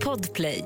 Podplay.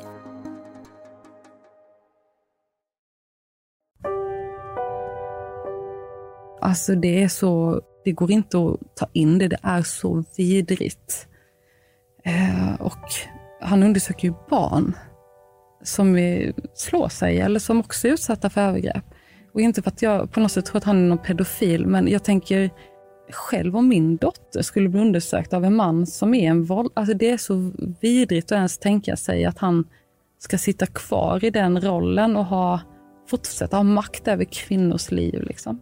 Alltså det är så, det går inte att ta in det är så vidrigt. Och han undersöker ju barn som slår sig eller som också är utsatta för övergrepp. Och inte för att jag på något sätt tror att han är någon pedofil, men jag tänker själv om min dotter skulle bli undersökt av en man som är en våld. Alltså det är så vidrigt att ens tänka sig att han ska sitta kvar i den rollen och fortsätta ha makt över kvinnors liv liksom.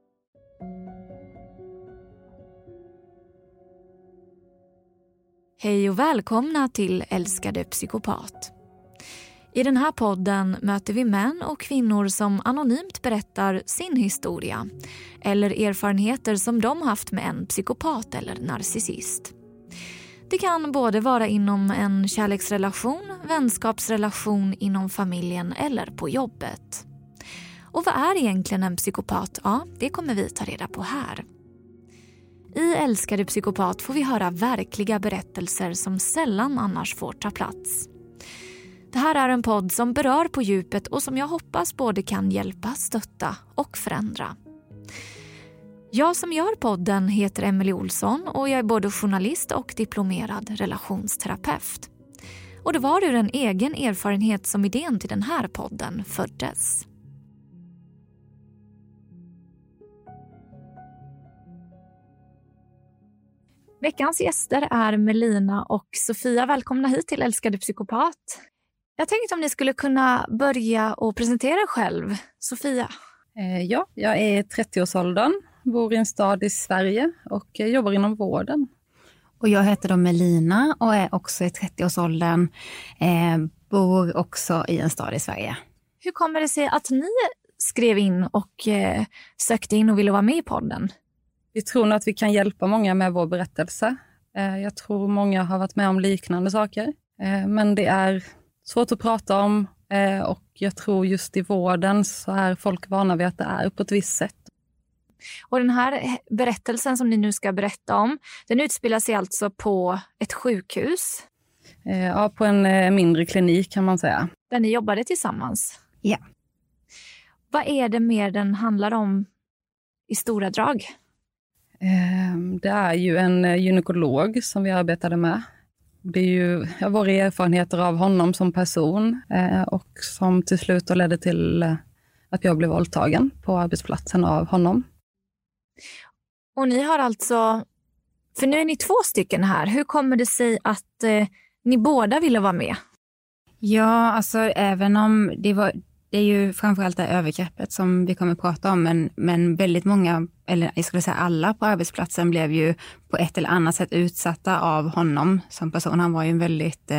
Hej och välkomna till Älskade psykopat. I den här podden möter vi män och kvinnor som anonymt berättar sin historia eller erfarenheter som de haft med en psykopat eller narcissist. Det kan både vara inom en kärleksrelation, vänskapsrelation, inom familjen eller på jobbet. Och vad är egentligen en psykopat? Ja, det kommer vi ta reda på här. I Älskade psykopat får vi höra verkliga berättelser som sällan annars får ta plats. Det här är en podd som berör på djupet och som jag hoppas både kan hjälpa, stötta och förändra. Jag som gör podden heter Emelie Olsson och jag är både journalist och diplomerad relationsterapeut. Och det var ur en egen erfarenhet som idén till den här podden föddes. Veckans gäster är Melina och Sofia. Välkomna hit till Älskade psykopat. Jag tänkte om ni skulle kunna börja och presentera er själv. Sofia. Ja, jag är 30-årsåldern, bor i en stad i Sverige och jobbar inom vården. Och jag heter då Melina och är också i 30-årsåldern, bor också i en stad i Sverige. Hur kommer det sig att ni skrev in och sökte in och ville vara med i podden? Vi tror nog att vi kan hjälpa många med vår berättelse. Jag tror många har varit med om liknande saker. Men det är svårt att prata om och jag tror just i vården så är folk vana vid att det är på ett visst sätt. Och den här berättelsen som ni nu ska berätta om, den utspelar sig alltså på ett sjukhus? Ja, på en mindre klinik kan man säga. Där ni jobbade tillsammans? Ja. Vad är det mer den handlar om i stora drag? Det är ju en gynekolog som vi arbetade med. Det är ju våra erfarenheter av honom som person och som till slut ledde till att jag blev våldtagen på arbetsplatsen av honom. Och ni har alltså, för nu är ni 2 stycken här. Hur kommer det sig att ni båda ville vara med? Ja, alltså även om det är ju framförallt det övergreppet som vi kommer att prata om, men väldigt många, eller jag skulle säga alla på arbetsplatsen blev ju på ett eller annat sätt utsatta av honom som person. Han var ju en väldigt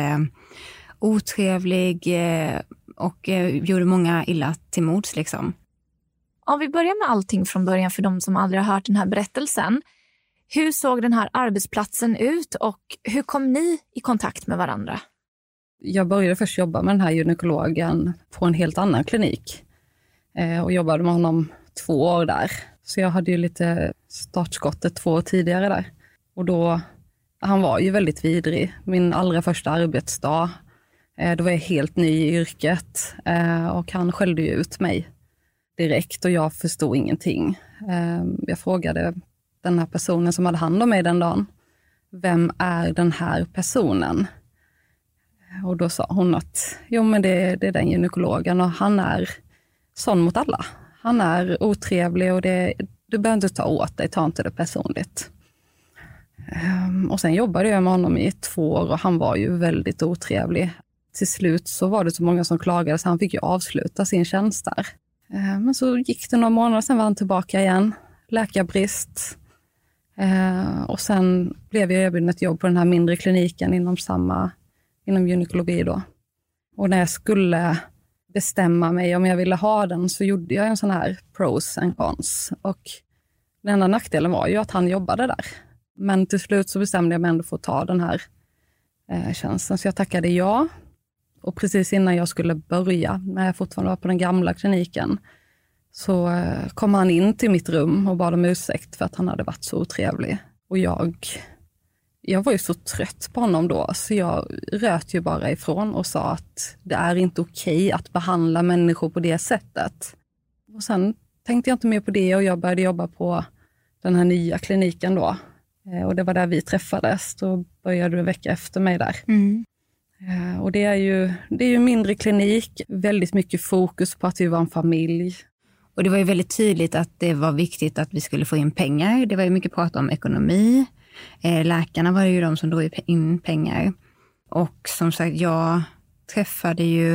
otrevlig och gjorde många illa till mods liksom. Om vi börjar med allting från början för de som aldrig har hört den här berättelsen. Hur såg den här arbetsplatsen ut och hur kom ni i kontakt med varandra? Jag började först jobba med den här gynekologen på en helt annan klinik och jobbade med honom 2 år där. Så jag hade ju lite startskottet 2 år tidigare där. Och då, han var ju väldigt vidrig. Min allra första arbetsdag, då var jag helt ny i yrket och han skällde ju ut mig direkt och jag förstod ingenting. Jag frågade den här personen som hade hand om mig den dagen, vem är den här personen? Och då sa hon att jo men det är den gynekologen och han är sån mot alla. Han är otrevlig och du behöver inte ta åt dig, ta inte det personligt. Och sen jobbade jag med honom i 2 år och han var ju väldigt otrevlig. Till slut så var det så många som klagade så han fick ju avsluta sin tjänst där. Men så gick det några månader, sen var han tillbaka igen. Läkarbrist. Och sen blev jag erbjuden ett jobb på den här mindre kliniken inom gynekologi då. Och när jag skulle bestämma mig om jag ville ha den så gjorde jag en sån här pros and cons. Och den enda nackdelen var ju att han jobbade där. Men till slut så bestämde jag mig ändå för att ta den här tjänsten. Så jag tackade ja. Och precis innan jag skulle börja, när jag fortfarande var på den gamla kliniken, så kom han in till mitt rum och bad om ursäkt för att han hade varit så otrevlig. Och jag jag var ju så trött på honom då, så jag röt ju bara ifrån och sa att det är inte okej att behandla människor på det sättet. Och sen tänkte jag inte mer på det och jag började jobba på den här nya kliniken då. Och det var där vi träffades. Då började du en vecka efter mig där. Och det är ju mindre klinik, väldigt mycket fokus på att vi var en familj. Och det var ju väldigt tydligt att det var viktigt att vi skulle få in pengar. Det var ju mycket prat om ekonomi. Läkarna var ju de som drog in pengar. Och som sagt, jag träffade ju...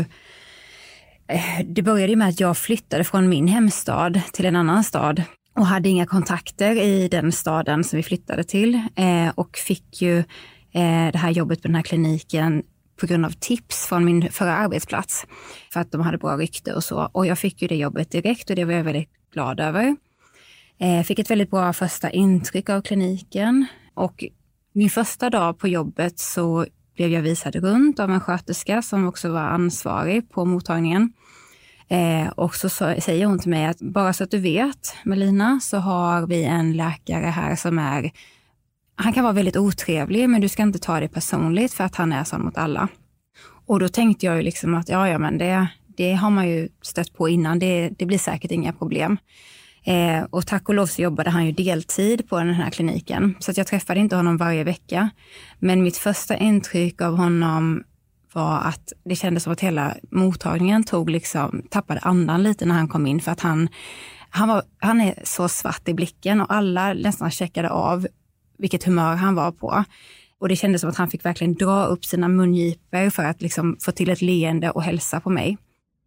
Det började ju med att jag flyttade från min hemstad till en annan stad. Och hade inga kontakter i den staden som vi flyttade till. Och fick ju det här jobbet på den här kliniken på grund av tips från min förra arbetsplats. För att de hade bra rykte och så. Och jag fick ju det jobbet direkt och det var jag väldigt glad över. Fick ett väldigt bra första intryck av kliniken. Och min första dag på jobbet så blev jag visad runt av en sköterska som också var ansvarig på mottagningen. Och så säger hon till mig att bara så att du vet, Melina, så har vi en läkare här som är... Han kan vara väldigt otrevlig, men du ska inte ta det personligt för att han är sån mot alla. Och då tänkte jag ju liksom att ja men det har man ju stött på innan, det blir säkert inga problem. Och tack och lov så jobbade han ju deltid på den här kliniken. Så att jag träffade inte honom varje vecka. Men mitt första intryck av honom var att det kändes som att hela mottagningen tappade andan lite när han kom in. För att han är så svart i blicken och alla nästan checkade av vilket humör han var på. Och det kändes som att han fick verkligen dra upp sina mungipor för att liksom få till ett leende och hälsa på mig.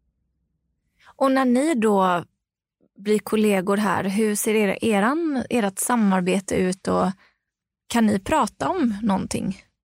Och när ni då blir kollegor här, hur ser ert samarbete ut och kan ni prata om någonting?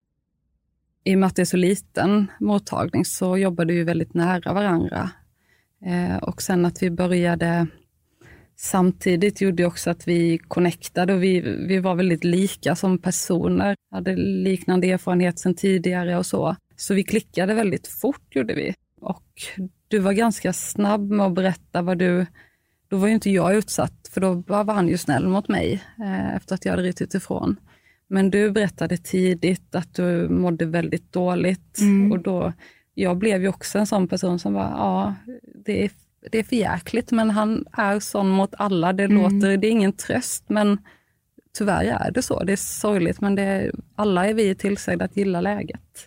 I och med att det är så liten mottagning så jobbade vi väldigt nära varandra. Och sen att vi började samtidigt gjorde också att vi connectade och vi var väldigt lika som personer. Hade liknande erfarenhet sedan tidigare och så. Så vi klickade väldigt fort gjorde vi. Och du var ganska snabb med att berätta då var ju inte jag utsatt för då var han ju snäll mot mig efter att jag hade rytit ifrån. Men du berättade tidigt att du mådde väldigt dåligt och då, jag blev ju också en sån person som var, ja det är för jäkligt men han är sån mot alla, det är ingen tröst men tyvärr är det så, det är sorgligt men alla är vi tillsagda att gilla läget.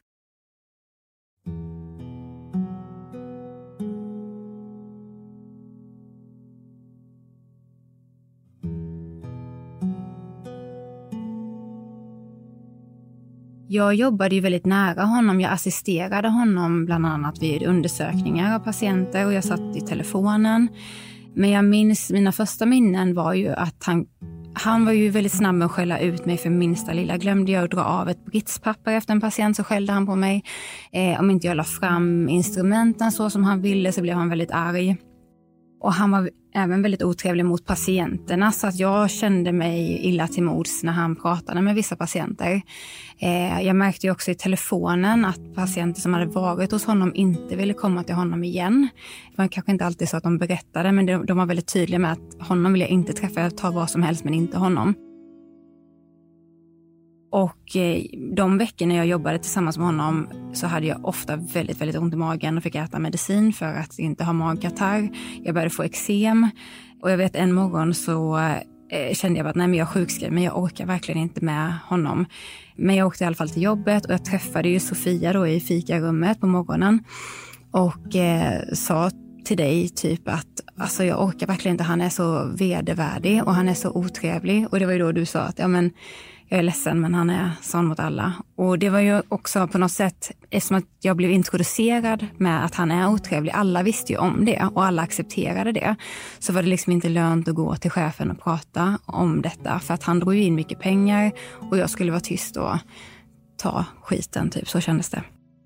Jag jobbade ju väldigt nära honom. Jag assisterade honom bland annat vid undersökningar av patienter och jag satt i telefonen. Men jag minns, mina första minnen var ju att han var ju väldigt snabb med att skälla ut mig för minsta lilla. Glömde jag att dra av ett britspapper efter en patient så skällde han på mig. Om inte jag la fram instrumenten så som han ville så blev han väldigt arg. Och han var även väldigt otrevlig mot patienterna så att jag kände mig illa till mods när han pratade med vissa patienter. Jag märkte ju också i telefonen att patienter som hade varit hos honom inte ville komma till honom igen. Det var kanske inte alltid så att de berättade men de var väldigt tydliga med att honom vill jag inte träffa, jag tar vad som helst men inte honom. Och de veckorna jag jobbade tillsammans med honom så hade jag ofta väldigt, väldigt ont i magen och fick äta medicin för att inte ha magkatarr. Jag började få eksem och jag vet en morgon så kände jag att nej men jag är sjukskriven men jag orkar verkligen inte med honom. Men jag åkte i alla fall till jobbet och jag träffade ju Sofia då i fikarummet på morgonen och sa till dig typ att alltså jag orkar verkligen inte, han är så vedervärdig och han är så otrevlig och det var ju då du sa att ja men jag är ledsen men han är sån mot alla. Och det var ju också på något sätt, eftersom att jag blev introducerad med att han är otrevlig. Alla visste ju om det och alla accepterade det. Så var det liksom inte lönt att gå till chefen och prata om detta. För att han drog ju in mycket pengar och jag skulle vara tyst och ta skiten typ. Så kändes det.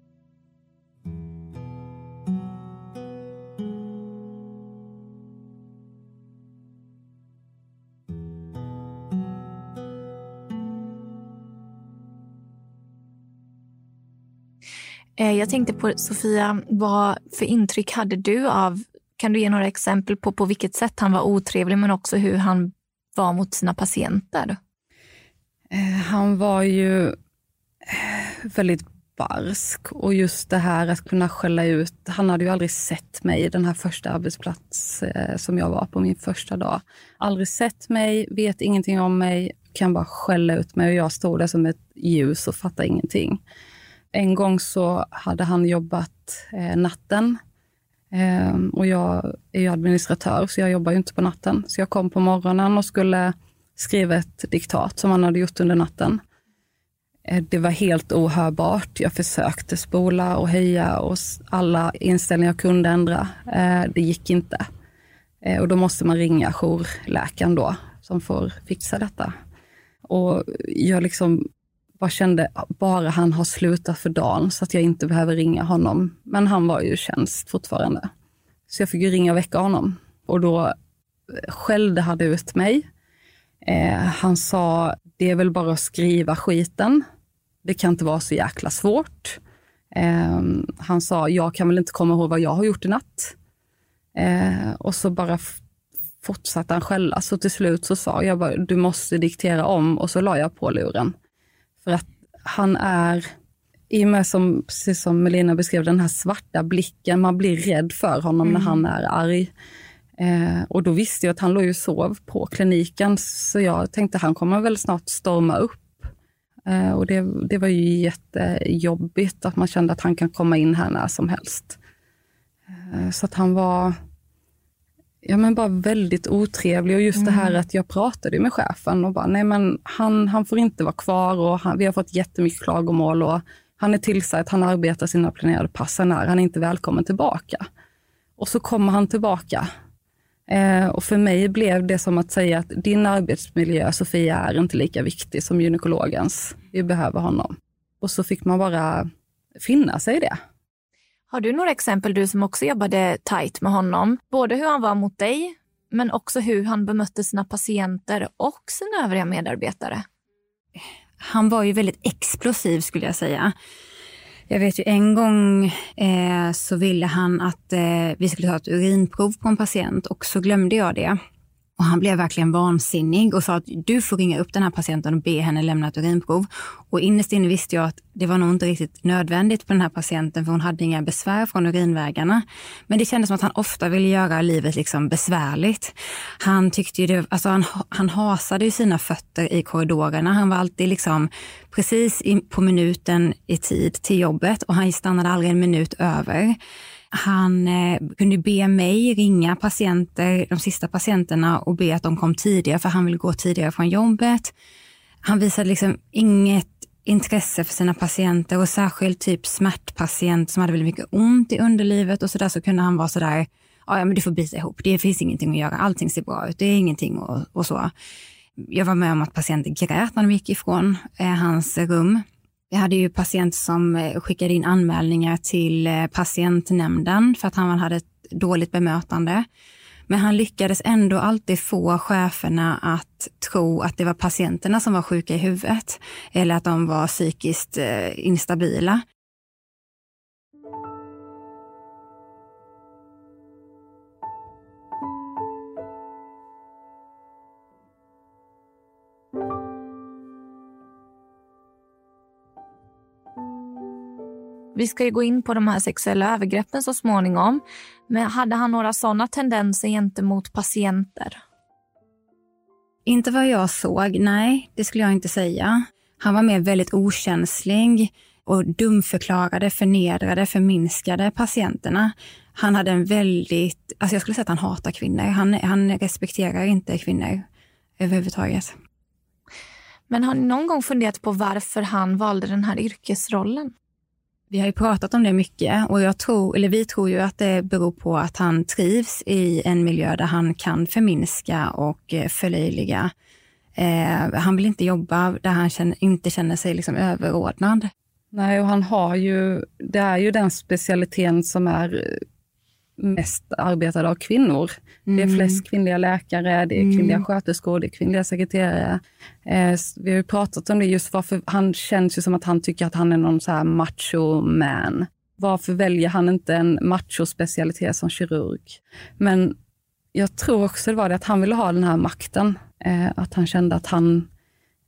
Jag tänkte på Sofia, vad för intryck hade du av, kan du ge några exempel på vilket sätt han var otrevlig men också hur han var mot sina patienter? Han var ju väldigt barsk, och just det här att kunna skälla ut. Han hade ju aldrig sett mig den här första arbetsplats som jag var på min första dag. Aldrig sett mig, vet ingenting om mig, kan bara skälla ut mig, och jag stod där som ett ljus och fattade ingenting. En gång så hade han jobbat natten, och jag är ju administratör så jag jobbar ju inte på natten. Så jag kom på morgonen och skulle skriva ett diktat som han hade gjort under natten. Det var helt ohörbart. Jag försökte spola och höja och alla inställningar jag kunde ändra. Det gick inte. Och då måste man ringa jourläkaren då som får fixa detta. Och jag liksom bara kände, bara han har slutat för dagen så att jag inte behöver ringa honom. Men han var ju i tjänst fortfarande. Så jag fick ju ringa och väcka honom. Och då skällde han ut mig. Han sa, det är väl bara att skriva skiten. Det kan inte vara så jäkla svårt. Han sa, jag kan väl inte komma ihåg vad jag har gjort i natt. Och så bara fortsatte han skälla. Så till slut så sa jag bara, du måste diktera om. Och så la jag på luren. För att han är, i och med som, precis som Melina beskrev, den här svarta blicken. Man blir rädd för honom när han är arg. Och då visste jag att han låg och sov på kliniken. Så jag tänkte, han kommer väl snart storma upp. Och det var ju jättejobbigt att man kände att han kan komma in här när som helst. Så att han var bara väldigt otrevlig. Och just det här att jag pratade med chefen och bara, nej men han får inte vara kvar. Och vi har fått jättemycket klagomål och han är tillsatt, han arbetar sina planerade pass när han är inte välkommen tillbaka. Och så kommer han tillbaka. Och för mig blev det som att säga att din arbetsmiljö, Sofia, är inte lika viktig som gynekologens. Vi behöver honom. Och så fick man bara finna sig i det. Har du några exempel, du som också jobbade tajt med honom? Både hur han var mot dig, men också hur han bemötte sina patienter och sina övriga medarbetare. Han var ju väldigt explosiv skulle jag säga. Jag vet ju en gång så ville han att vi skulle ta ett urinprov på en patient och så glömde jag det. Och han blev verkligen vansinnig och sa att du får ringa upp den här patienten och be henne lämna ett urinprov. Och innerst inne visste jag att det var nog inte riktigt nödvändigt på den här patienten för hon hade inga besvär från urinvägarna. Men det kändes som att han ofta ville göra livet liksom besvärligt. Han tyckte ju det, alltså han hasade ju sina fötter i korridorerna. Han var alltid liksom precis på minuten i tid till jobbet och han stannade aldrig en minut över. Han kunde be mig ringa patienter, de sista patienterna och be att de kom tidigare för han ville gå tidigare från jobbet. Han visade liksom inget intresse för sina patienter och särskilt typ smärtpatient som hade väldigt mycket ont i underlivet och sådär så kunde han vara sådär, ja men du får bita ihop, det finns ingenting att göra, allting ser bra ut, det är ingenting och så. Jag var med om att patienter grät när de gick ifrån hans rum. Jag hade ju patienter som skickade in anmälningar till patientnämnden för att han hade ett dåligt bemötande. Men han lyckades ändå alltid få cheferna att tro att det var patienterna som var sjuka i huvudet eller att de var psykiskt instabila. Vi ska ju gå in på de här sexuella övergreppen så småningom. Men hade han några sådana tendenser gentemot patienter? Inte vad jag såg, nej, det skulle jag inte säga. Han var mer väldigt okänslig och dumförklarade, förnedrade, förminskade patienterna. Han hade en väldigt, alltså jag skulle säga att han hatar kvinnor. Han respekterar inte kvinnor överhuvudtaget. Men har ni någon gång funderat på varför han valde den här yrkesrollen? Vi har ju pratat om det mycket och vi tror ju att det beror på att han trivs i en miljö där han kan förminska och förlöjliga. Han vill inte jobba där han inte känner sig liksom överordnad. Nej, och det är ju den specialiteten som är mest arbetad av kvinnor. Det är flest kvinnliga läkare, det är kvinnliga sköterskor, det är kvinnliga sekreterare. Vi har ju pratat om det just varför han känns ju som att han tycker att han är någon så här macho man. Varför väljer han inte en macho-specialitet som kirurg? Men jag tror också det var det att han ville ha den här makten. Att han kände att han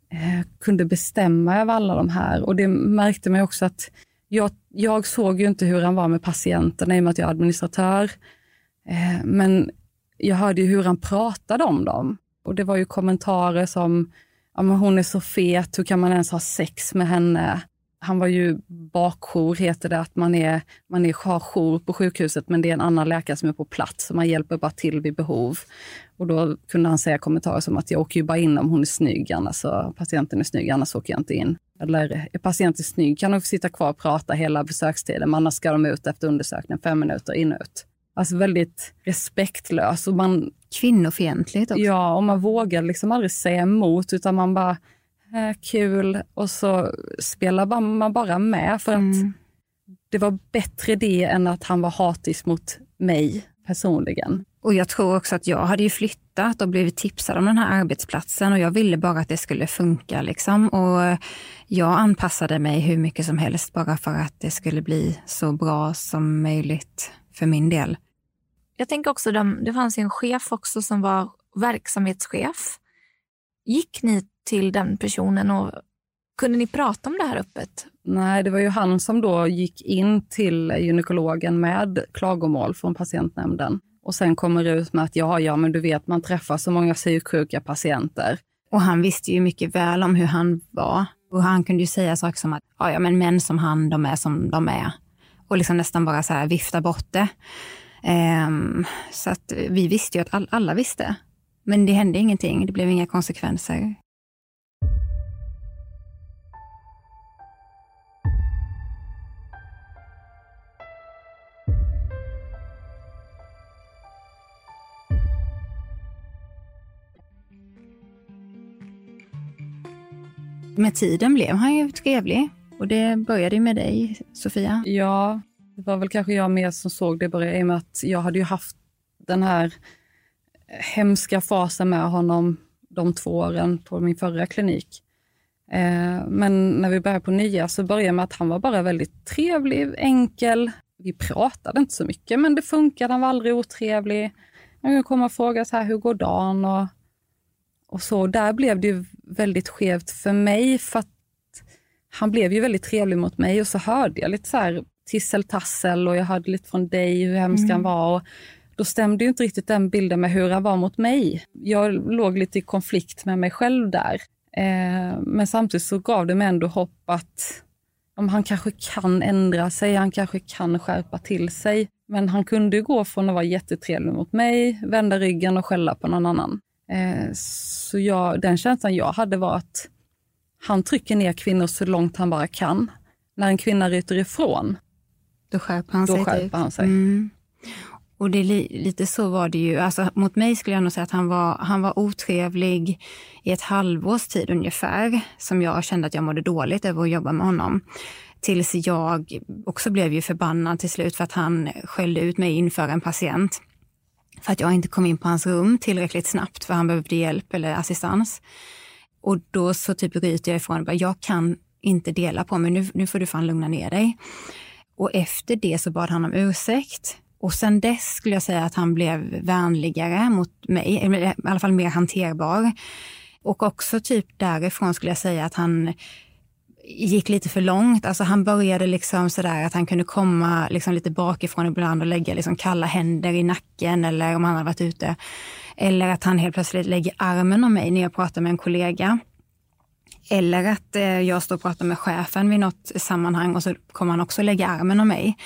kunde bestämma över alla de här. Och det märkte mig också att jag såg ju inte hur han var med patienterna i och med att jag är administratör. Men jag hörde ju hur han pratade om dem. Och det var ju kommentarer som, ja, men hon är så fet, hur kan man ens ha sex med henne? Han var ju bakjour, heter det, att man har jour på sjukhuset, men det är en annan läkare som är på plats, så man hjälper bara till vid behov. Och då kunde han säga kommentarer som att jag åker ju bara in om hon är snygg, annars patienten är snygg, annars åker jag inte in. Eller är patienten snygg kan de få sitta kvar och prata hela besökstiden, annars ska de ut efter undersökningen 5 minuter in och ut. Alltså väldigt respektlös. Och kvinnofientligt också. Ja, och man vågar liksom aldrig säga emot, utan man bara, kul, och så spelar man bara med, för att det var bättre det än att han var hatisk mot mig personligen. Och jag tror också att jag hade ju flyttat och blivit tipsad om den här arbetsplatsen, och jag ville bara att det skulle funka liksom. Och jag anpassade mig hur mycket som helst bara för att det skulle bli så bra som möjligt för min del. Jag tänker också, det fanns en chef också som var verksamhetschef. Gick ni till den personen och kunde ni prata om det här öppet? Nej, det var ju han som då gick in till gynekologen med klagomål från patientnämnden. Och sen kommer det ut med att ja, men du vet, man träffar så många psyksjuka patienter. Och han visste ju mycket väl om hur han var. Och han kunde ju säga saker som att ja, men män som han, de är som de är. Och liksom nästan bara så här vifta bort det. Så att vi visste ju att alla visste. Men det hände ingenting, det blev inga konsekvenser. Med tiden blev han ju trevlig, och det började ju med dig, Sofia. Ja, det var väl kanske jag mer som såg det börja, i och med att jag hade ju haft den här hemska fasen med honom de 2 åren på min förra klinik. Men när vi började på nya så började med att han var bara väldigt trevlig, enkel. Vi pratade inte så mycket, men det funkade, han var aldrig otrevlig. Jag kom och frågade så här, hur går dagen? Och så där blev det ju väldigt skevt för mig, för att han blev ju väldigt trevlig mot mig, och så hörde jag lite så här tisseltassel, och jag hörde lite från dig hur hemskt han var, och då stämde ju inte riktigt den bilden med hur han var mot mig. Jag låg lite i konflikt med mig själv där. Men samtidigt så gav det mig ändå hopp att om han kanske kan ändra sig, han kanske kan skärpa till sig. Men han kunde ju gå från att vara jättetrevlig mot mig, vända ryggen och skälla på någon annan. Så den känslan jag hade var att han trycker ner kvinnor så långt han bara kan. När en kvinna ryter ifrån, då skärper han sig. Och det lite så var det ju. Alltså, mot mig skulle jag nog säga att han var otrevlig i ett halvårs tid ungefär. Som jag kände att jag mådde dåligt över att jobba med honom. Tills jag också blev ju förbannad till slut för att han skällde ut mig inför en patient. För att jag inte kom in på hans rum tillräckligt snabbt, för han behövde hjälp eller assistans. Och då så typ ryter jag ifrån, jag kan inte dela på mig, nu får du fan lugna ner dig. Och efter det så bad han om ursäkt. Och sen dess skulle jag säga att han blev vänligare mot mig, eller i alla fall mer hanterbar. Och också typ därifrån skulle jag säga att han gick lite för långt. Alltså han började liksom sådär att han kunde komma liksom lite bakifrån ibland och lägga liksom kalla händer i nacken, eller om han hade varit ute. Eller att han helt plötsligt lägger armen om mig när jag pratar med en kollega. Eller att jag står och pratar med chefen vid något sammanhang och så kommer han också lägga armen om mig.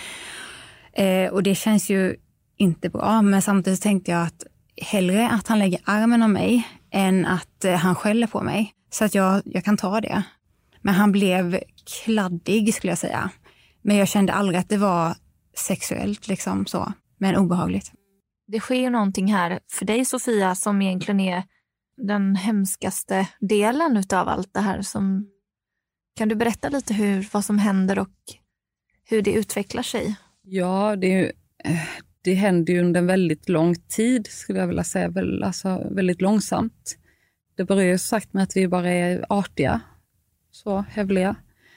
Och det känns ju inte bra, men samtidigt tänkte jag att hellre att han lägger armen om mig än att han skäller på mig. Så att jag kan ta det. Men han blev kladdig skulle jag säga. Men jag kände aldrig att det var sexuellt liksom så, men obehagligt. Det sker ju någonting här för dig, Sofia, som egentligen är den hemskaste delen utav allt det här. Kan du berätta lite vad som händer och hur det utvecklar sig? Ja, det händer ju under en väldigt lång tid skulle jag vilja säga. Alltså väldigt långsamt. Det börjar ju sagt med att vi bara är artiga. Så hövliga.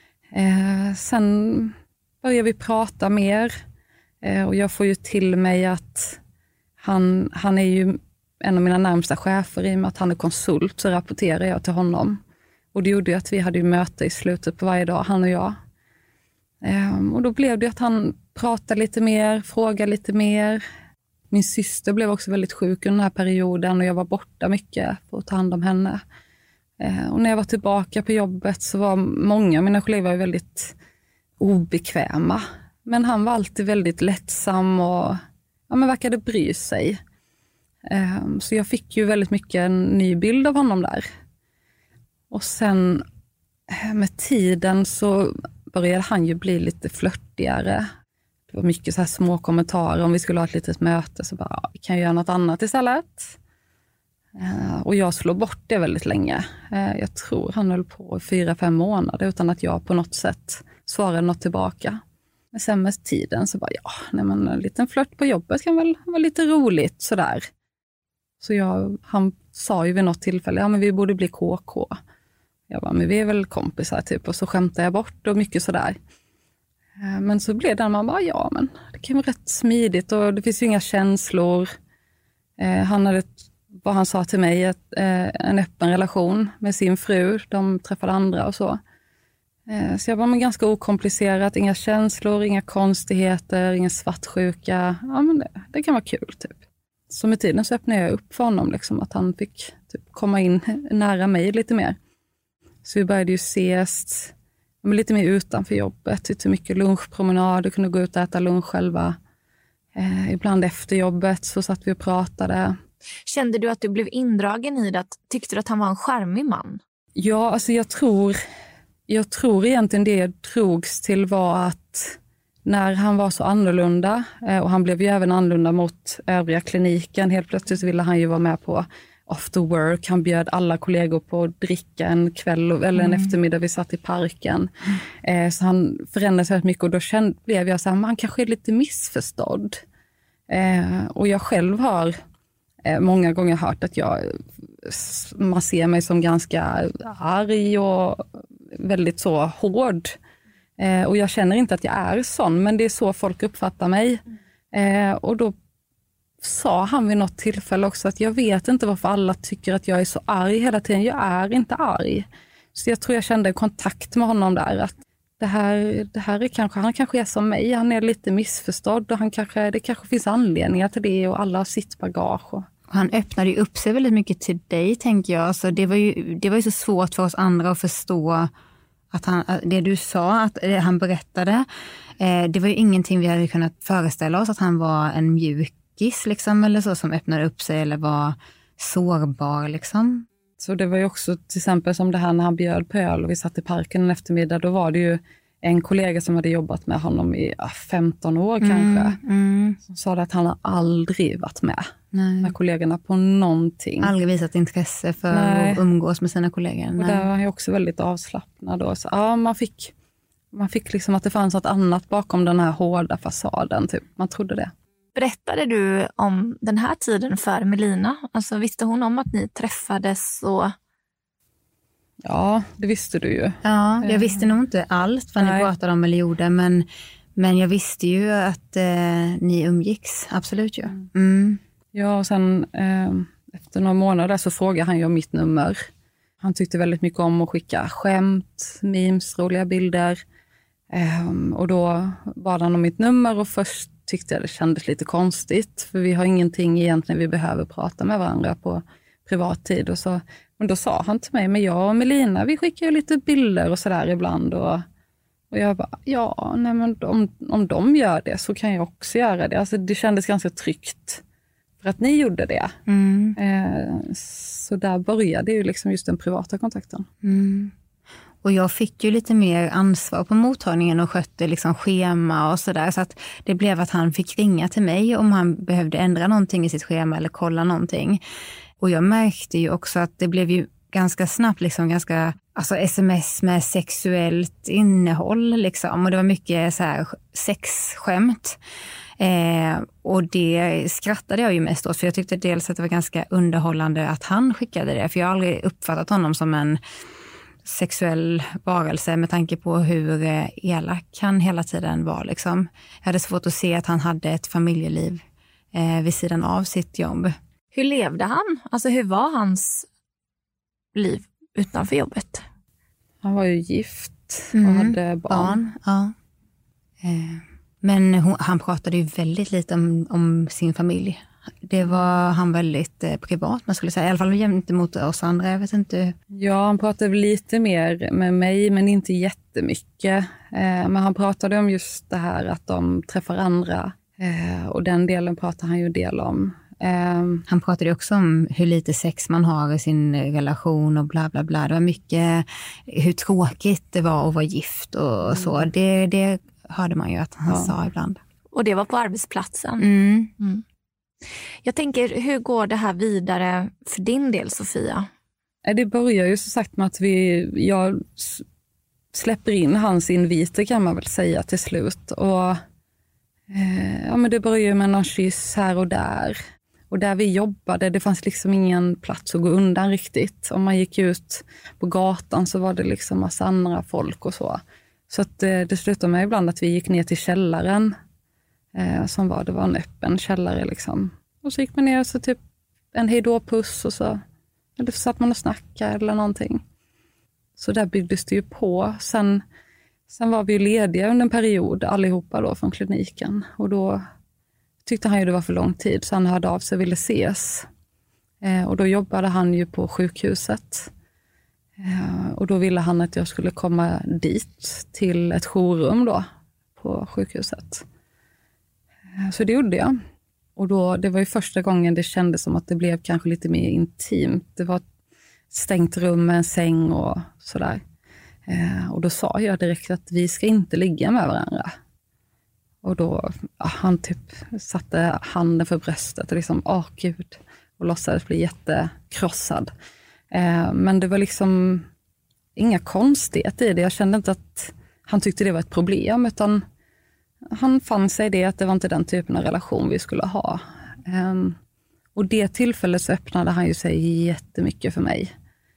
Sen börjar vi prata mer. Och jag får ju till mig att han är ju en av mina närmsta chefer, i och med att han är konsult så rapporterar jag till honom. Och det gjorde ju att vi hade ju möte i slutet på varje dag, han och jag. Och då blev det att han pratade lite mer, frågade lite mer. Min syster blev också väldigt sjuk under den här perioden och jag var borta mycket för att ta hand om henne. Och när jag var tillbaka på jobbet så var många av mina kollegor väldigt obekväma. Men han var alltid väldigt lättsam och verkade bry sig. Så jag fick ju väldigt mycket en ny bild av honom där. Och sen med tiden så började han ju bli lite flörtigare. Det var mycket så här små kommentarer. Om vi skulle ha ett litet möte så bara, vi kan göra något annat istället. Och jag slog bort det väldigt länge. Jag tror han höll på 4-5 månader utan att jag på något sätt svarade något tillbaka. Men sen med tiden så bara, en liten flört på jobbet kan väl vara lite roligt sådär. Så han sa ju vid något tillfälle, men vi borde bli KK. Jag bara, men vi är väl kompisar typ. Och så skämtade jag bort och mycket sådär. Men så blev det man bara, men det kan vara rätt smidigt och det finns ju inga känslor. Han hade, vad han sa till mig, en öppen relation med sin fru. De träffade andra och så. Så jag var ganska okomplicerat, inga känslor, inga konstigheter, ingen svartsjuka. Ja, men det kan vara kul typ. Så med tiden så öppnade jag upp för honom, liksom, att han fick typ komma in nära mig lite mer. Så vi började ju ses lite mer utanför jobbet, till mycket lunchpromenader, kunde gå ut och äta lunch själva. Ibland efter jobbet så satt vi och pratade. Kände du att du blev indragen i det? Tyckte du att han var en charmig man? Ja, alltså jag tror egentligen det jag drogs till var att när han var så annorlunda, och han blev ju även annorlunda mot övriga kliniken, helt plötsligt ville han ju vara med på after work. Han bjöd alla kollegor på att dricka en kväll eller en eftermiddag, vi satt i parken. Så han förändrades väldigt mycket och då blev jag så här, man kanske är lite missförstådd. Och jag själv har många gånger hört att man ser mig som ganska arg och väldigt så hård. Och jag känner inte att jag är sån, men det är så folk uppfattar mig. Och då sa han vid något tillfälle också att jag vet inte varför alla tycker att jag är så arg hela tiden. Jag är inte arg. Så jag tror jag kände kontakt med honom där. Att det här är kanske, han kanske är som mig. Han är lite missförstådd och det kanske finns anledningar till det och alla har sitt bagage. Och han öppnade ju upp sig väldigt mycket till dig, tänker jag. Alltså det var ju så svårt för oss andra att förstå att det du sa, att han berättade. Det var ju ingenting vi hade kunnat föreställa oss, att han var en mjukis liksom, eller så, som öppnade upp sig eller var sårbar liksom. Så det var ju också till exempel som det här när han bjöd på öl och vi satt i parken en eftermiddag. Då var det ju en kollega som hade jobbat med honom i 15 år kanske. Som sa att han har aldrig varit med kollegorna på någonting. Aldrig visat intresse för att umgås med sina kollegor. Och där var han ju också väldigt avslappnad då. Så, man fick liksom att det fanns något annat bakom den här hårda fasaden. Typ. Man trodde det. Berättade du om den här tiden för Melina? Alltså visste hon om att ni träffades och... Ja, det visste du ju. Ja, jag visste nog inte allt vad ni pratade om eller gjorde, men jag visste ju att ni umgicks, absolut ju. Ja, och sen efter några månader så frågade han ju om mitt nummer. Han tyckte väldigt mycket om att skicka skämt, memes, roliga bilder. Och då bad han om mitt nummer och först tyckte jag det kändes lite konstigt. För vi har ingenting egentligen vi behöver prata med varandra på privat tid. Och så, men då sa han till mig, men jag och Melina, vi skickar ju lite bilder och sådär ibland. Och jag bara, men om de gör det så kan jag också göra det. Alltså det kändes ganska tryggt för att ni gjorde det. Så där började ju liksom just den privata kontakten. Och jag fick ju lite mer ansvar på mottagningen och skötte liksom schema och sådär. Så att det blev att han fick ringa till mig om han behövde ändra någonting i sitt schema eller kolla någonting. Och jag märkte ju också att det blev ju ganska snabbt liksom alltså sms med sexuellt innehåll liksom. Och det var mycket så här sexskämt. Och det skrattade jag ju mest åt, för jag tyckte dels att det var ganska underhållande att han skickade det. För jag har aldrig uppfattat honom som en sexuell varelse med tanke på hur elak han hela tiden var. Liksom. Jag hade svårt att se att han hade ett familjeliv vid sidan av sitt jobb. Hur levde han? Alltså hur var hans liv utanför jobbet? Han var ju gift och hade barn. Ja. Men han pratade ju väldigt lite om sin familj. Det var han väldigt privat, man skulle säga. I alla fall gentemot oss andra, jag vet inte. Ja, han pratade lite mer med mig, men inte jättemycket. Men han pratade om just det här att de träffar andra. Och den delen pratade han ju en del om. Han pratade också om hur lite sex man har i sin relation och bla bla bla. Det var mycket hur tråkigt det var att vara gift och så. Det hörde man ju att han sa ibland. Och det var på arbetsplatsen. Mm. Jag tänker, hur går det här vidare för din del, Sofia? Det börjar ju så sagt med att jag släpper in hans inviter, kan man väl säga, till slut. Och men det börjar ju med någon kyss här och där. Och där vi jobbade, det fanns liksom ingen plats att gå undan riktigt. Om man gick ut på gatan så var det liksom massa andra folk och så. Så att det slutade med ibland att vi gick ner till källaren. Det var en öppen källare liksom. Och så gick man ner och så typ en hejdå-puss och så. Eller så satt man och snackade eller någonting. Så där byggdes det ju på. Sen var vi ju lediga under en period allihopa då från kliniken. Och då tyckte han ju det var för lång tid, så han hörde av sig och ville ses. Och då jobbade han ju på sjukhuset. Och då ville han att jag skulle komma dit till ett jourrum då på sjukhuset. Så det gjorde jag. Och då, det var ju första gången det kändes som att det blev kanske lite mer intimt. Det var ett stängt rum med en säng och sådär. Och då sa jag direkt att vi ska inte ligga med varandra. Och då han typ satte handen för bröstet och liksom, gud, och låtsades bli jättekrossad. Men det var liksom inga konstigheter i det. Jag kände inte att han tyckte det var ett problem, utan han fann sig det att det var inte den typen av relation vi skulle ha. Och det tillfället så öppnade han ju sig jättemycket för mig.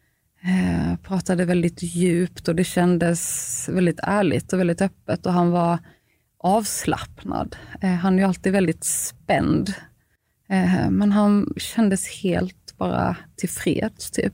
Pratade väldigt djupt och det kändes väldigt ärligt och väldigt öppet, och han var avslappnad. Han är ju alltid väldigt spänd. Men han kändes helt bara tillfreds typ.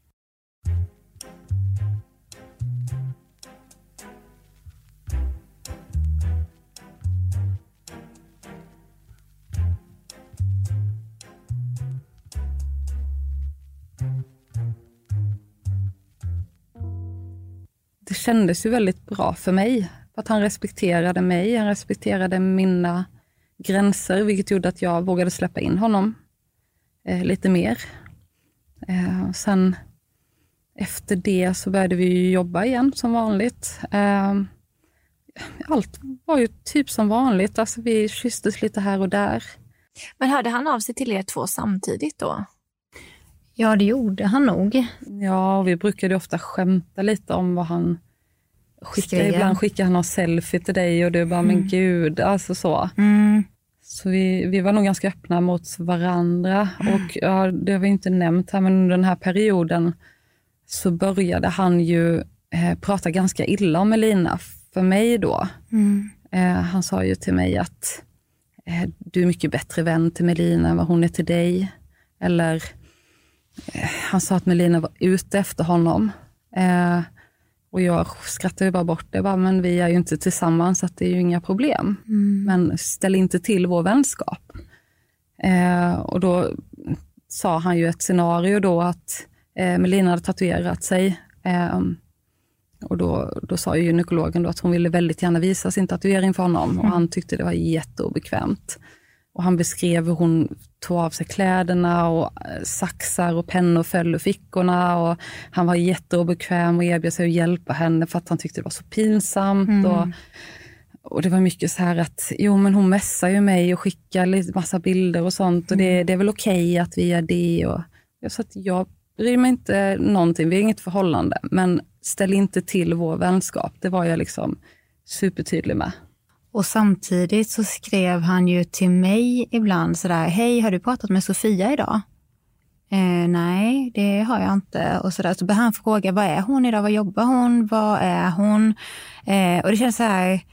Det kändes ju väldigt bra för mig. Att han respekterade mig, han respekterade mina gränser, vilket gjorde att jag vågade släppa in honom lite mer. Sen efter det så började vi jobba igen som vanligt. Allt var ju typ som vanligt, alltså vi kysstes lite här och där. Men hörde han av sig till er två samtidigt då? Ja, det gjorde han nog. Ja, och vi brukade ofta skämta lite om vad han skickade. Ibland skickade han en selfie till dig och du bara, men gud, alltså så. Så vi var nog ganska öppna mot varandra. Och ja, det har vi inte nämnt här, men under den här perioden så började han ju prata ganska illa om Melina för mig då. Han sa ju till mig att du är mycket bättre vän till Melina än vad hon är till dig. Eller han sa att Melina var ute efter honom. Och jag skrattade bara bort det. Men vi är ju inte tillsammans, så att det är ju inga problem. Men ställ inte till vår vänskap. Och då sa han ju ett scenario då att Melina hade tatuerat sig. Och då sa ju gynekologen då att hon ville väldigt gärna visa sin tatuering för honom. Och han tyckte det var jätteobekvämt. Och han beskrev hur hon tog av sig kläderna och saxar och pennor föll ur fickorna. Och han var jätteobekväm och erbjöd sig att hjälpa henne för att han tyckte det var så pinsamt. Och det var mycket så här att, men hon messar ju mig och skickar lite massa bilder och sånt. Och det är väl okej att vi gör det. Och jag sa att jag bryr mig inte någonting, vi är inget förhållande. Men ställ inte till vår vänskap, det var jag liksom supertydlig med. Och samtidigt så skrev han ju till mig ibland sådär, hej, har du pratat med Sofia idag? Nej, det har jag inte. Och sådär, så började han fråga, vad är hon idag? Vad jobbar hon? Vad är hon? Och det känns så här,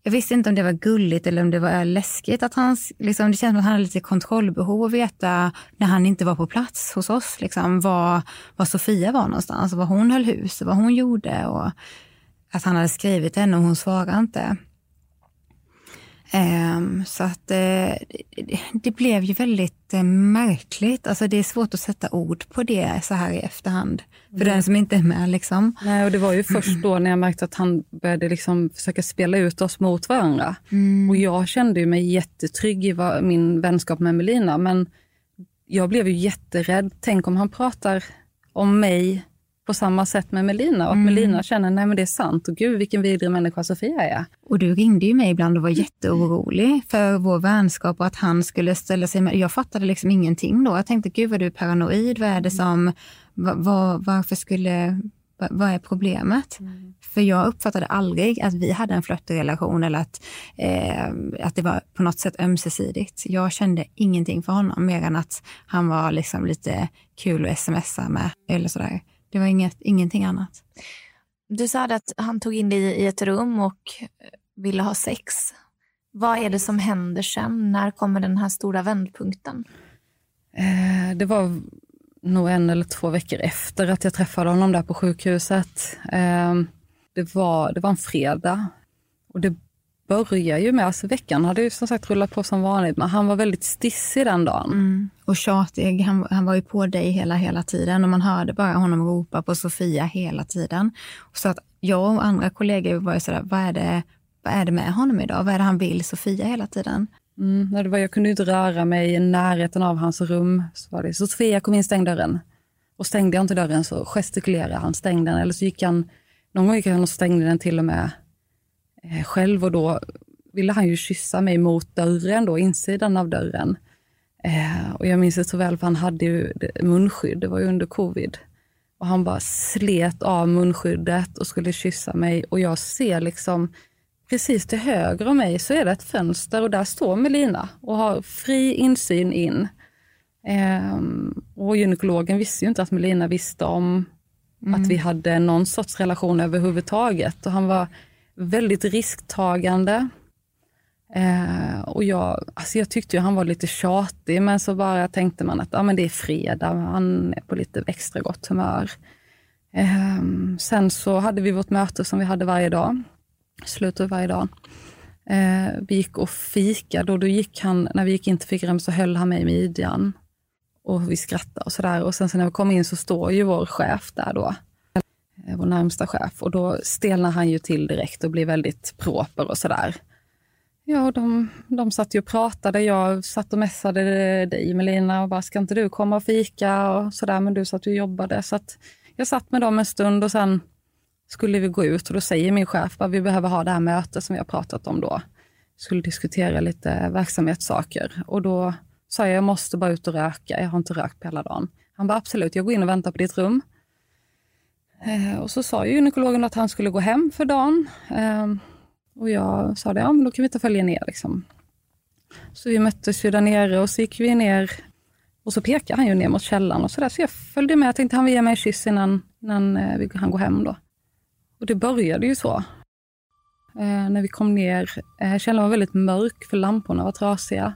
Jag visste inte om det var gulligt eller om det var läskigt att han, liksom, det känns som att han hade lite kontrollbehov att veta när han inte var på plats hos oss, liksom, var Sofia var någonstans, var hon höll hus, vad hon gjorde, och att han hade skrivit henne och hon svarade inte. Så att det blev ju väldigt märkligt. Alltså det är svårt att sätta ord på det så här i efterhand. För den som inte är med liksom. Nej, och det var ju först då när jag märkte att han började liksom försöka spela ut oss mot varandra. Och jag kände ju mig jättetrygg i min vänskap med Melina. Men jag blev ju jätterädd. Tänk om han pratar om mig på samma sätt med Melina. Och att Melina känner, nej men det är sant. Och gud vilken vidrig människa Sofia är. Och du ringde ju mig ibland och var jätteorolig för vår vänskap och att han skulle ställa sig med. Jag fattade liksom ingenting då. Jag tänkte, gud vad du är paranoid. Vad är det som, varför skulle, vad är problemet? För jag uppfattade aldrig att vi hade en flörtrelation eller att det var på något sätt ömsesidigt. Jag kände ingenting för honom mer än att han var liksom lite kul att smsa med eller sådär. Det var ingenting annat. Du sa att han tog in dig i ett rum och ville ha sex. Vad är det som händer sen? När kommer den här stora vändpunkten? Det var nog 1 eller 2 veckor efter att jag träffade honom där på sjukhuset. Det var en fredag. Och det började ju med, alltså veckan hade ju som sagt rullat på som vanligt. Men han var väldigt stissig den dagen. Och tjatig, han var ju på dig hela tiden. Och man hörde bara honom ropa på Sofia hela tiden. Så att jag och andra kollegor var ju sådär, vad är det med honom idag? Vad är det han vill Sofia hela tiden? Jag kunde ju inte röra mig i närheten av hans rum. Så var det, så Sofia kom in, stäng dörren. Och stängde jag inte dörren så gestikulerade han, stängde den. Eller så gick han, någon gång gick han och stängde den till och med själv. Och då ville han ju kyssa mig mot dörren då, insidan av dörren. Och jag minns det så väl för han hade ju munskydd, det var ju under covid. Och han bara slet av munskyddet och skulle kyssa mig. Och jag ser liksom precis till höger om mig så är det ett fönster och där står Melina och har fri insyn in. Och gynekologen visste ju inte att Melina visste om att vi hade någon sorts relation överhuvudtaget. Och han var väldigt risktagande. Och jag tyckte ju han var lite tjatig, men så bara tänkte man att men det är fredag, han är på lite extra gott humör. Sen så hade vi vårt möte som vi hade varje dag, slutet varje dag. Vi gick och fikade och då gick han, när vi gick in till fikarummet så höll han mig i midjan och vi skrattade och sådär. Och sen så när vi kom in så står ju vår chef där då, vår närmsta chef, och då stelnar han ju till direkt och blir väldigt proper och sådär. Ja, de satt ju och pratade. Jag satt och mässade dig, Melina, och bara, ska inte du komma och fika och sådär, men du satt och jobbade. Så att jag satt med dem en stund och sen skulle vi gå ut och då säger min chef att vi behöver ha det här mötet som vi har pratat om då. Vi skulle diskutera lite verksamhetssaker och då sa jag måste bara ut och röka. Jag har inte rökt på hela dagen. Han bara absolut, jag går in och väntar på ditt rum. Och så sa ju gynekologen att han skulle gå hem för dagen. Och jag sa det, ja men då kan vi inte följa ner liksom. Så vi möttes ju där nere och så gick vi ner. Och så pekade han ju ner mot källaren och sådär. Så jag följde med, jag tänkte han vill ge mig en kyss innan han går hem då. Och det började ju så. När vi kom ner, källaren var väldigt mörk för lamporna var trasiga.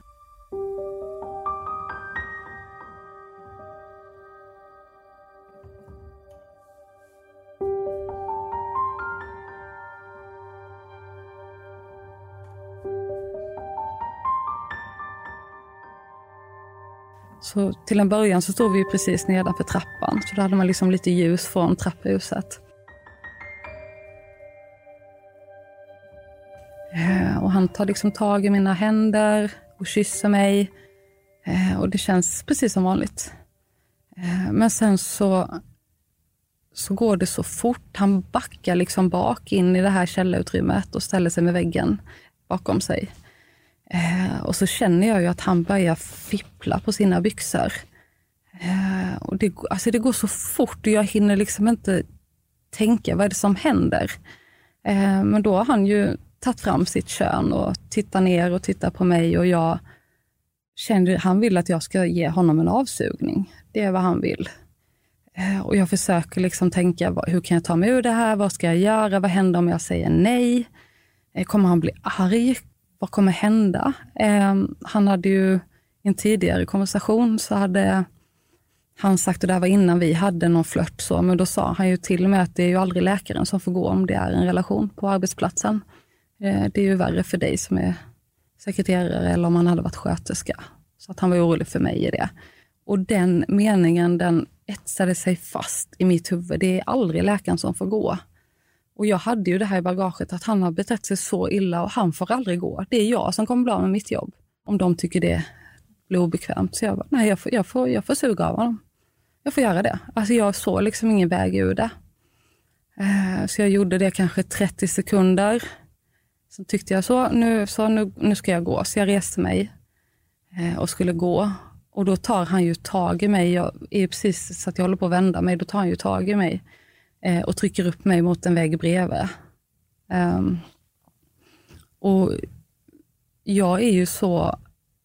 Så till en början så stod vi precis nedanför trappan. Så då hade man liksom lite ljus från trapphuset. Och han tar liksom tag i mina händer och kysser mig. Och det känns precis som vanligt. Men sen så går det så fort. Han backar liksom bak in i det här källarutrymmet och ställer sig med väggen bakom sig. Och så känner jag ju att han börjar fippla på sina byxor. Och det går så fort och jag hinner liksom inte tänka vad är det som händer. Men då har han ju tagit fram sitt kön och tittar ner och tittar på mig och jag känner han vill att jag ska ge honom en avsugning. Det är vad han vill. Och jag försöker liksom tänka hur kan jag ta mig ur det här? Vad ska jag göra? Vad händer om jag säger nej? Kommer han bli arg? Vad kommer hända? Han hade ju i en tidigare konversation så hade han sagt, och det var innan vi hade någon flört så, men då sa han ju till och med att det är ju aldrig läkaren som får gå om det är en relation på arbetsplatsen. Det är ju värre för dig som är sekreterare eller om han hade varit sköterska. Så att han var orolig för mig i det. Och den meningen, den etsade sig fast i mitt huvud. Det är aldrig läkaren som får gå. Och jag hade ju det här i bagaget att han har betett sig så illa och han får aldrig gå. Det är jag som kommer bli av med mitt jobb. Om de tycker det blir obekvämt. Så jag bara, nej jag får suga av honom. Jag får göra det. Alltså jag såg liksom ingen väg ur det. Så jag gjorde det kanske 30 sekunder. Så tyckte jag nu ska jag gå. Så jag reste mig och skulle gå. Och då tar han ju tag i mig. Jag är precis så att jag håller på att vända mig. Då tar han ju tag i mig och trycker upp mig mot en vägg bredvid. Och jag är ju så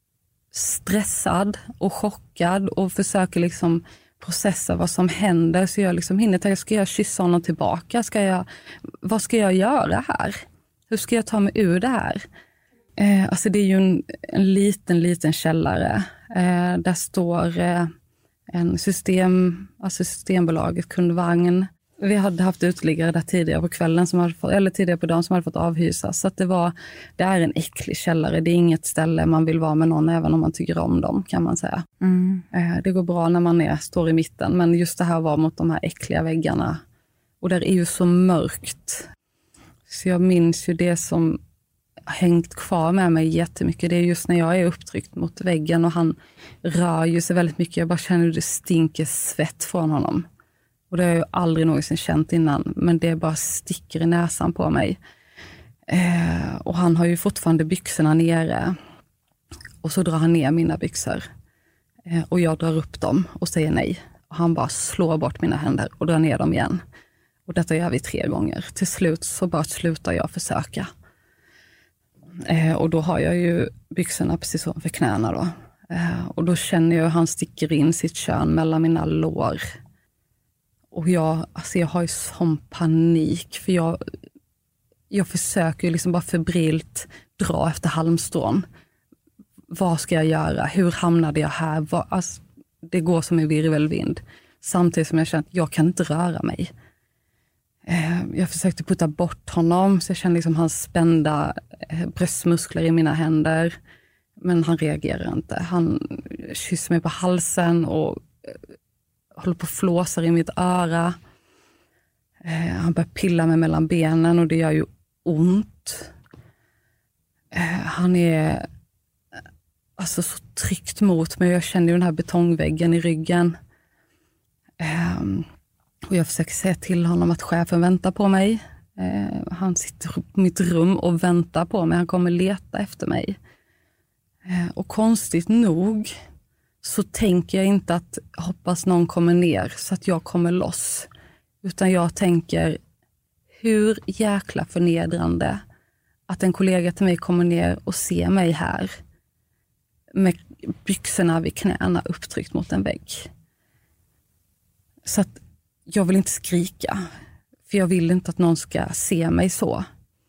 stressad och chockad och försöker liksom processa vad som händer. Så jag liksom hinner tänka, ska jag kyssa honom tillbaka? Vad ska jag göra här? Hur ska jag ta mig ur det här? Alltså det är ju en liten källare. Där står en Systembolaget kundvagn. Vi hade haft uteliggare där tidigare på kvällen tidigare på dagen som hade fått avhysas. Så att det är en äcklig källare. Det är inget ställe man vill vara med någon även om man tycker om dem, kan man säga. Det går bra när man står i mitten, men just det här var mot de här äckliga väggarna. Och där är ju så mörkt. Så jag minns ju det som hängt kvar med mig jättemycket. Det är just när jag är upptryckt mot väggen och han rör ju sig väldigt mycket. Jag bara känner hur det stinker svett från honom. Och det har jag ju aldrig någonsin känt innan. Men det bara sticker i näsan på mig. Och han har ju fortfarande byxorna nere. Och så drar han ner mina byxor. Och jag drar upp dem och säger nej. Och han bara slår bort mina händer och drar ner dem igen. Och detta gör vi 3 gånger. Till slut så bara slutar jag försöka. Och då har jag ju byxorna precis ovanför knäna då. Och då känner jag hur han sticker in sitt kön mellan mina lår. Och jag har ju sån panik. För jag försöker ju liksom bara febrilt dra efter halmstrån. Vad ska jag göra? Hur hamnade jag här? Det går som en virvelvind. Samtidigt som jag känner att jag kan inte röra mig. Jag försökte putta bort honom så jag kände liksom hans spända bröstmuskler i mina händer. Men han reagerar inte. Han kysser mig på halsen och håller på och flåsar i mitt öra. Han börjar pilla mig mellan benen och det gör ju ont. Han är alltså så tryckt mot mig. Jag kände ju den här betongväggen i ryggen. Och jag försöker säga till honom att chefen väntar på mig. Han sitter på mitt rum och väntar på mig. Han kommer leta efter mig. Och konstigt nog så tänker jag inte att hoppas någon kommer ner så att jag kommer loss. Utan jag tänker hur jäkla förnedrande att en kollega till mig kommer ner och ser mig här. Med byxorna vid knäna upptryckt mot en vägg. Så att jag vill inte skrika. För jag vill inte att någon ska se mig så.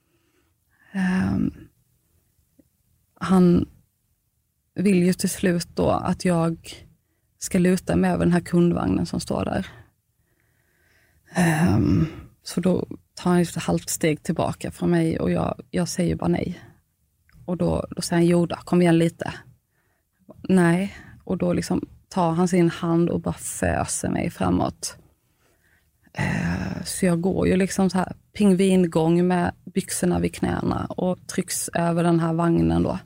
Han vill ju till slut då att jag ska luta mig över den här kundvagnen som står där. Så då tar han ett halvt steg tillbaka från mig och jag säger bara nej. Och då säger han, Joda, kom igen lite. Nej, och då liksom tar han sin hand och bara föser mig framåt. Så jag går ju liksom så här pingvingång med byxorna vid knäna och trycks över den här vagnen då.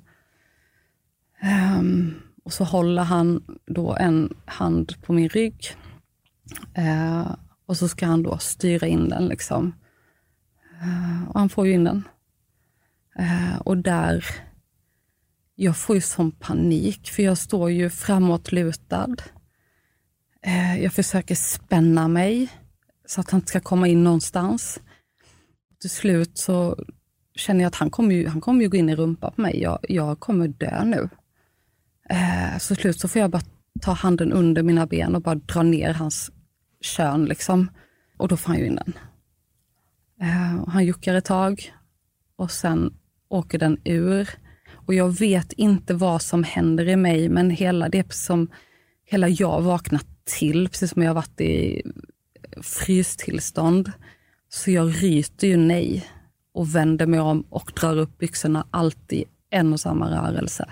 Och så håller han då en hand på min rygg. Och så ska han då styra in den liksom. Och han får ju in den. Och där, jag får ju sån panik för jag står ju framåtlutad. Jag försöker spänna mig så att han inte ska komma in någonstans. Till slut så känner jag att han kommer ju gå in i rumpan på mig. Jag kommer dö nu. Så slut så får jag bara ta handen under mina ben och bara dra ner hans kön liksom. Och då får han ju in den. Han juckar ett tag och sen åker den ur. Och jag vet inte vad som händer i mig, men hela jag vaknat till, precis som jag varit i frystillstånd. Så jag ryter ju nej och vänder mig om och drar upp byxorna, alltid en och samma rörelse.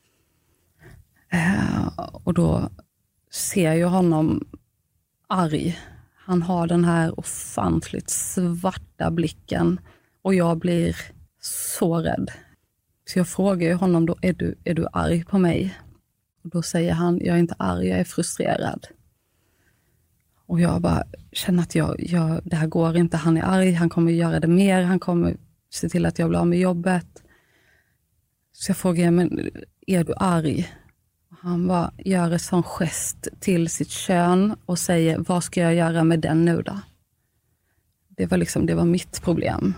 Och då ser jag honom arg. Han har den här ofantligt svarta blicken och jag blir så rädd. Så jag frågar ju honom då, är du arg på mig? Och då säger han, jag är inte arg, jag är frustrerad. Och jag bara känner att det här går inte. Han är arg, han kommer göra det mer, han kommer se till att jag blir av med jobbet. Så jag frågar, men är du arg? Och han bara gör en sån gest till sitt kön och säger, vad ska jag göra med den nu då? Det var mitt problem.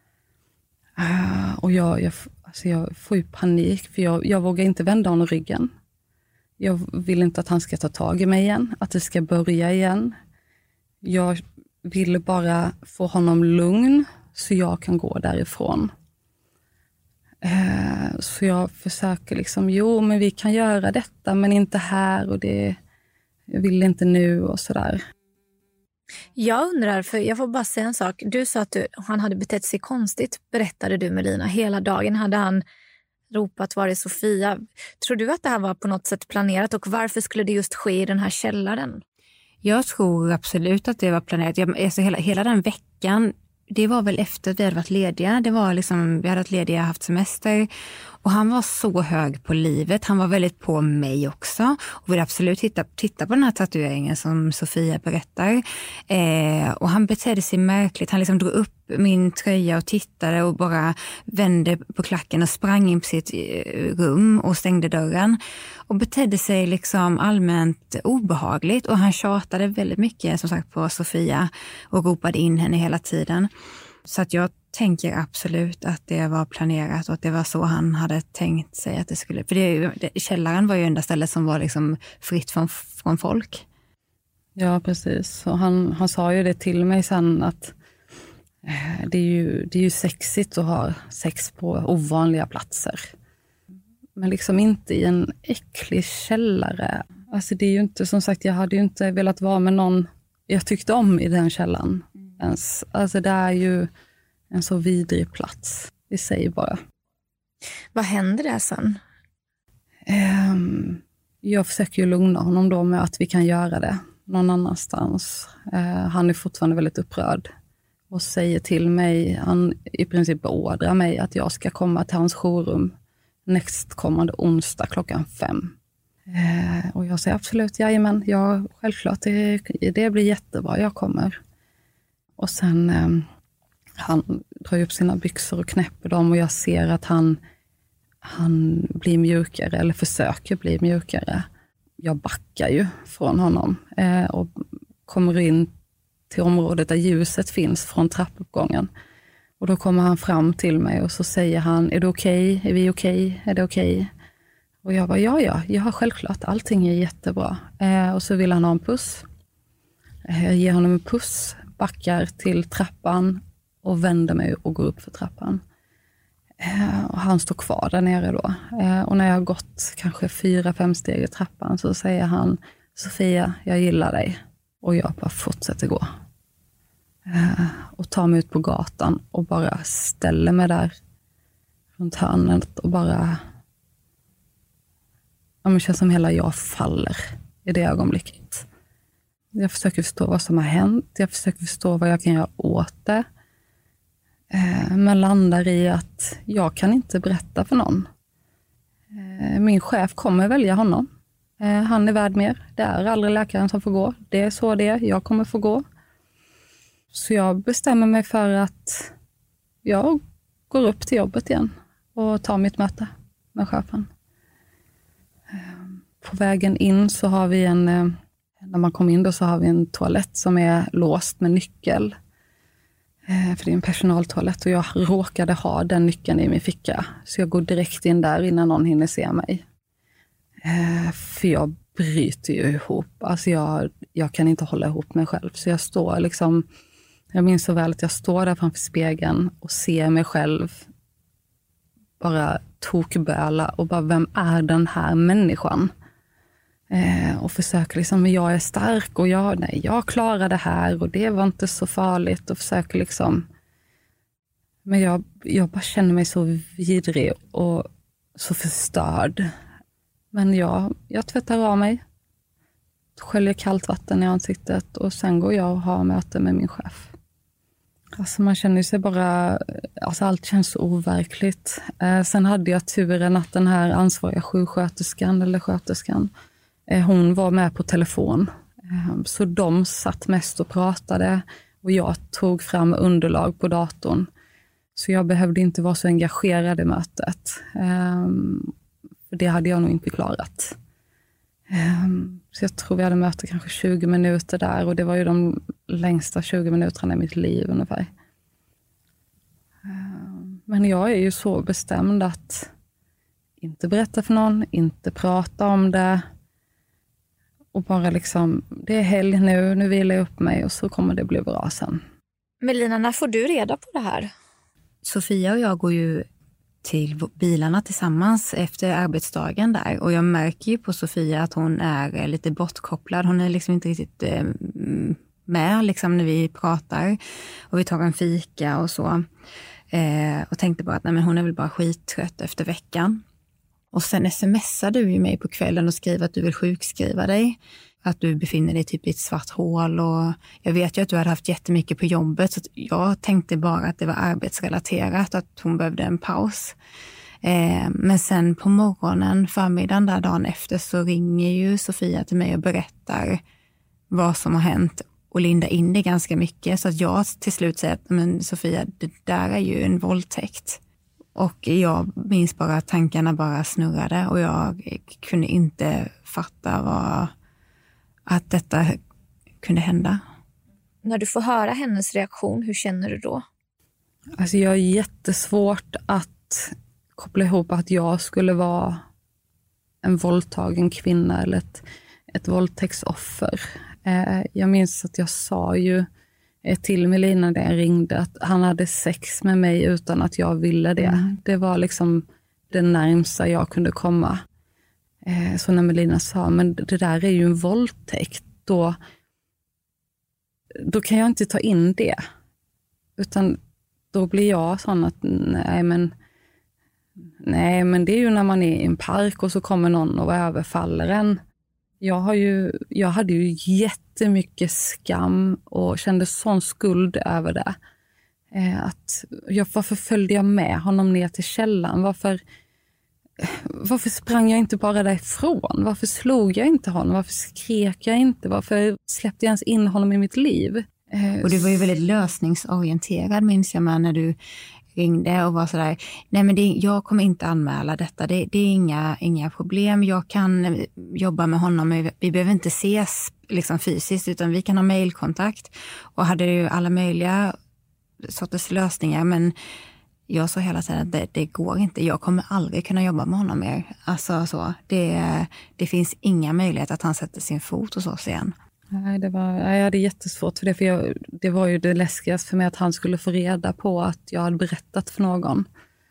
Och jag får ju panik, för jag vågar inte vända honom ryggen. Jag vill inte att han ska ta tag i mig igen, att det ska börja igen. Jag vill bara få honom lugn så jag kan gå därifrån. Så jag försöker men vi kan göra detta, men inte här, och jag vill inte nu och sådär. Jag undrar, för jag får bara säga en sak. Du sa att han hade betett sig konstigt, berättade du Melina. Hela dagen hade han ropat, var är Sofia? Tror du att det här var på något sätt planerat, och varför skulle det just ske i den här källaren? Jag tror absolut att det var planerat. Hela den veckan, det var väl efter att vi hade varit lediga. Det var vi hade varit lediga, haft semester. Och han var så hög på livet. Han var väldigt på mig också. Och ville absolut titta på den här tatueringen som Sofia berättar. Och han betedde sig märkligt. Han drog upp min tröja och tittade och bara vände på klacken och sprang in på sitt rum och stängde dörren. Och betedde sig allmänt obehagligt. Och han tjatade väldigt mycket, som sagt, på Sofia och ropade in henne hela tiden. Så att jag tänker absolut att det var planerat och att det var så han hade tänkt sig att det skulle. För källaren var ju enda stället som var fritt från folk. Ja, precis. Och han sa ju det till mig sen, att det är ju sexigt att ha sex på ovanliga platser. Men inte i en äcklig källare. Alltså det är ju inte, som sagt, jag hade ju inte velat vara med någon jag tyckte om i den källan ens. Alltså det är ju en så vidrig plats i sig bara. Vad händer där sen? Jag försöker ju lugna honom då med att vi kan göra det någon annanstans. Han är fortfarande väldigt upprörd och säger till mig, han i princip beordrar mig att jag ska komma till hans showroom nästkommande onsdag 5:00. Och jag säger absolut, jajamän, ja, självklart, det blir jättebra, jag kommer. Och sen han drar upp sina byxor och knäpper dem och jag ser att han blir mjukare, eller försöker bli mjukare. Jag backar ju från honom och kommer in till området där ljuset finns från trappuppgången. Och då kommer han fram till mig och så säger han, är du okej? Är vi okej? Är det okej? Och jag bara, ja, självklart, allting är jättebra. Och så vill han ha en puss. Jag ger honom en puss, backar till trappan och vänder mig och går upp för trappan. Och han står kvar där nere då. Och när jag har gått kanske 4-5 steg i trappan så säger han, Sofia, jag gillar dig. Och jag bara fortsätter gå. Och tar mig ut på gatan och bara ställer mig där runt hörnet och bara... Det känns som hela jag faller i det ögonblicket. Jag försöker förstå vad som har hänt. Jag försöker förstå vad jag kan göra åt det. Men landar i att jag kan inte berätta för någon. Min chef kommer välja honom. Han är värd mer. Det är aldrig läkaren som får gå. Det är så det är. Jag kommer få gå. Så jag bestämmer mig för att jag går upp till jobbet igen och tar mitt möte med chefen. På vägen in så har vi när man kommer in då så har vi en toalett som är låst med nyckel. För det är en personaltoalett och jag råkade ha den nyckeln i min ficka. Så jag går direkt in där innan någon hinner se mig. För jag bryter ju ihop. Alltså jag kan inte hålla ihop mig själv. Så jag står jag minns så väl att jag står där framför spegeln och ser mig själv bara tokböla och bara, vem är den här människan? Och försöker liksom, men jag är stark och jag klarar det här och det var inte så farligt, och försöker liksom, men jag bara känner mig så vidrig och så förstörd. Men jag tvättar av mig, sköljer kallt vatten i ansiktet och sen går jag och har möte med min chef. Alltså man känner sig bara, alltså allt känns så overkligt. Sen hade jag turen att den här ansvariga sjuksköterskan eller sköterskan, hon var med på telefon. Så de satt mest och pratade och jag tog fram underlag på datorn. Så jag behövde inte vara så engagerad i mötet. För det hade jag nog inte klarat. Så jag tror vi hade möte kanske 20 minuter där, och det var ju de längsta 20 minuterna i mitt liv ungefär. Men jag är ju så bestämd att inte berätta för någon, inte prata om det. Och bara liksom, det är helg nu vilar jag upp mig och så kommer det bli bra sen. Melina, när får du reda på det här? Sofia och jag går ju till bilarna tillsammans efter arbetsdagen där. Och jag märker ju på Sofia att hon är lite bortkopplad. Hon är liksom inte riktigt med liksom när vi pratar. Och vi tar en fika och så. Och tänkte bara att nej, men hon är väl bara skittrött efter veckan. Och sen smsar du ju mig på kvällen och skriver att du vill sjukskriva dig. Att du befinner dig typ i ett svart hål. Och jag vet ju att du hade haft jättemycket på jobbet. Så jag tänkte bara att det var arbetsrelaterat. Att hon behövde en paus. Men sen på morgonen, förmiddagen där dagen efter, så ringer ju Sofia till mig och berättar vad som har hänt. Och lindar in det ganska mycket. Så att jag till slut säger att men Sofia, det där är ju en våldtäkt. Och jag minns bara att tankarna bara snurrade. Och jag kunde inte fatta att detta kunde hända. När du får höra hennes reaktion, hur känner du då? Alltså jag är jättesvårt att koppla ihop att jag skulle vara en våldtagen kvinna eller ett våldtäktsoffer. Jag minns att jag sa ju till Melina när jag ringde att han hade sex med mig utan att jag ville det. Det var liksom det närmsta jag kunde komma. Så när Melina sa, men det där är ju en våldtäkt, då kan jag inte ta in det. Utan då blir jag sån att nej men det är ju när man är i en park och så kommer någon och överfaller en. Jag hade ju jättemycket skam och kände sån skuld över det. Varför följde jag med honom ner till källan? Varför sprang jag inte bara därifrån? Varför slog jag inte honom? Varför skrek jag inte? Varför släppte jag ens in honom i mitt liv? Och du var ju väldigt lösningsorienterad, minns jag, när du ringde och var sådär, nej men jag kommer inte anmäla detta, det är inga problem, jag kan jobba med honom, vi behöver inte ses liksom fysiskt utan vi kan ha mejlkontakt, och hade ju alla möjliga sorters lösningar, men jag sa hela tiden att det går inte, jag kommer aldrig kunna jobba med honom mer, alltså så, det finns inga möjligheter att han sätter sin fot hos oss igen. Nej, jag hade jättesvårt för det, för det var ju det läskigaste för mig att han skulle få reda på att jag hade berättat för någon.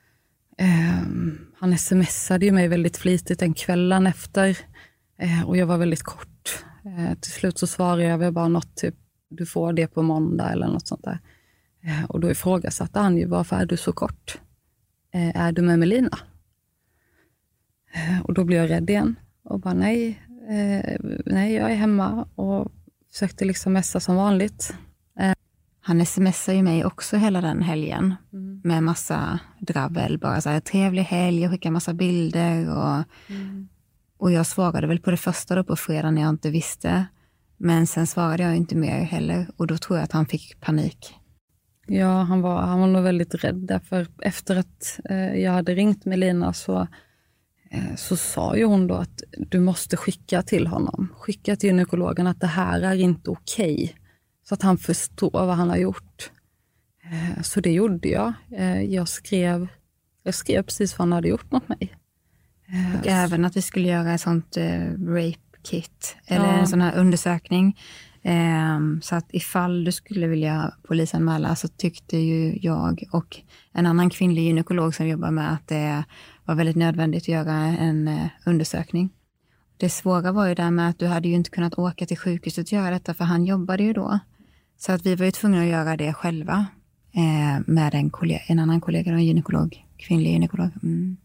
Han smsade ju mig väldigt flitigt den kvällen efter, och jag var väldigt kort. Till slut så svarade jag bara något typ, du får det på måndag eller något sånt där. Och då ifrågasatte han ju, varför är du så kort? Är du med Melina? Och då blev jag rädd igen och bara nej, jag är hemma, och försökte liksom messa som vanligt. Han smsar ju mig också hela den helgen med massa dravel, bara så här trevlig helg, jag skickar massa bilder och jag svarade väl på det första då på fredag när jag inte visste, men sen svarade jag inte mer heller, och då tror jag att han fick panik. Ja, han var nog väldigt rädd därför efter att jag hade ringt Melina så sa ju hon då att du måste skicka till honom. Skicka till gynekologen att det här är inte okej. Så att han förstår vad han har gjort. Så det gjorde jag. Jag skrev precis vad han hade gjort mot mig. Och även att vi skulle göra ett sånt rape kit. Eller en sån här undersökning. Så att ifall du skulle vilja polisanmäla så tyckte ju jag och en annan kvinnlig gynekolog som jobbar med att det var väldigt nödvändigt att göra en undersökning. Det svåra var ju där med att du hade ju inte kunnat åka till sjukhuset och göra detta för han jobbade ju då. Så att vi var ju tvungna att göra det själva med en annan kollega, en gynekolog, kvinnlig gynekolog. Mm.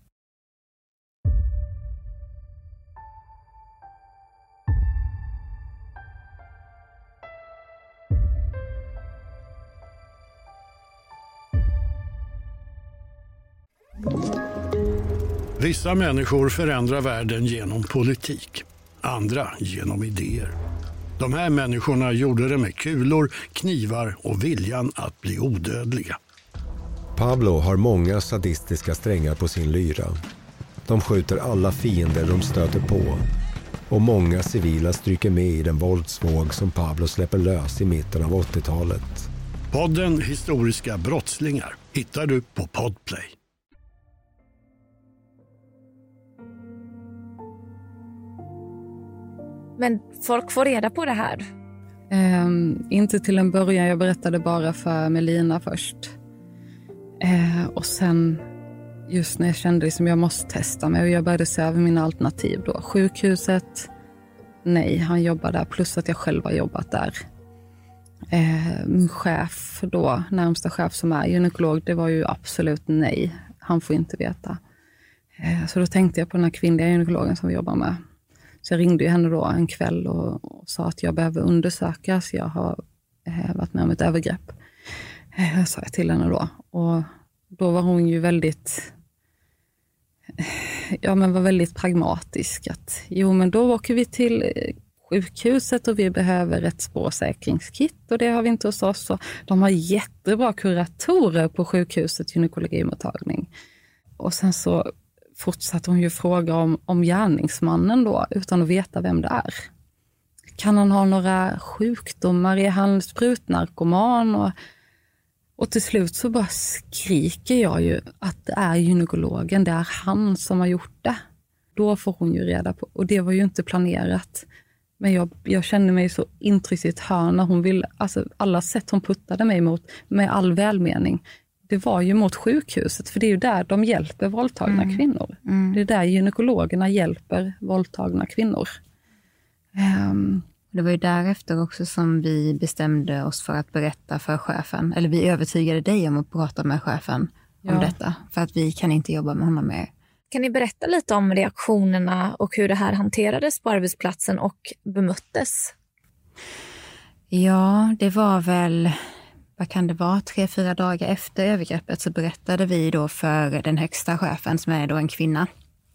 Vissa människor förändrar världen genom politik, andra genom idéer. De här människorna gjorde det med kulor, knivar och viljan att bli odödliga. Pablo har många sadistiska strängar på sin lyra. De skjuter alla fiender de stöter på. Och många civila stryker med i den våldsvåg som Pablo släpper lös i mitten av 80-talet. Podden Historiska brottslingar hittar du på Podplay. Men folk får reda på det här? Inte till en början. Jag berättade bara för Melina först. Och sen just när jag kände att jag måste testa mig och jag började se över mina alternativ då. Sjukhuset, nej, han jobbar där plus att jag själv har jobbat där. Min chef då, närmsta chef som är gynekolog, det var ju absolut nej. Han får inte veta. Så då tänkte jag på den här kvinnliga gynekologen som vi jobbar med. Så jag ringde ju henne då en kväll och sa att jag behöver undersökas. Jag har varit med om ett övergrepp. Sa jag till henne då. Och då var hon ju väldigt pragmatisk. Att, men då åker vi till sjukhuset och vi behöver ett spårsäkringskit. Och det har vi inte hos oss. Så de har jättebra kuratorer på sjukhuset, gynekologimottagning. Och sen så fortsatte hon ju fråga om gärningsmannen då, utan att veta vem det är. Kan han ha några sjukdomar? Är han sprutnarkoman? Och till slut så bara skriker jag ju att det är gynekologen, det är han som har gjort det. Då får hon ju reda på, och det var ju inte planerat. Men jag kände mig så intryckt i ett hörn när hon ville, alltså alla sätt hon puttade mig mot med all välmening. Det var ju mot sjukhuset, för det är ju där de hjälper våldtagna kvinnor. Det är där gynekologerna hjälper våldtagna kvinnor. Det var ju därefter också som vi bestämde oss för att berätta för chefen. Eller vi övertygade dig om att prata med chefen om detta. För att vi kan inte jobba med honom mer. Kan ni berätta lite om reaktionerna och hur det här hanterades på arbetsplatsen och bemöttes? Ja, det var väl... Vad kan det vara? 3-4 dagar efter övergreppet så berättade vi då för den högsta chefen som är då en kvinna.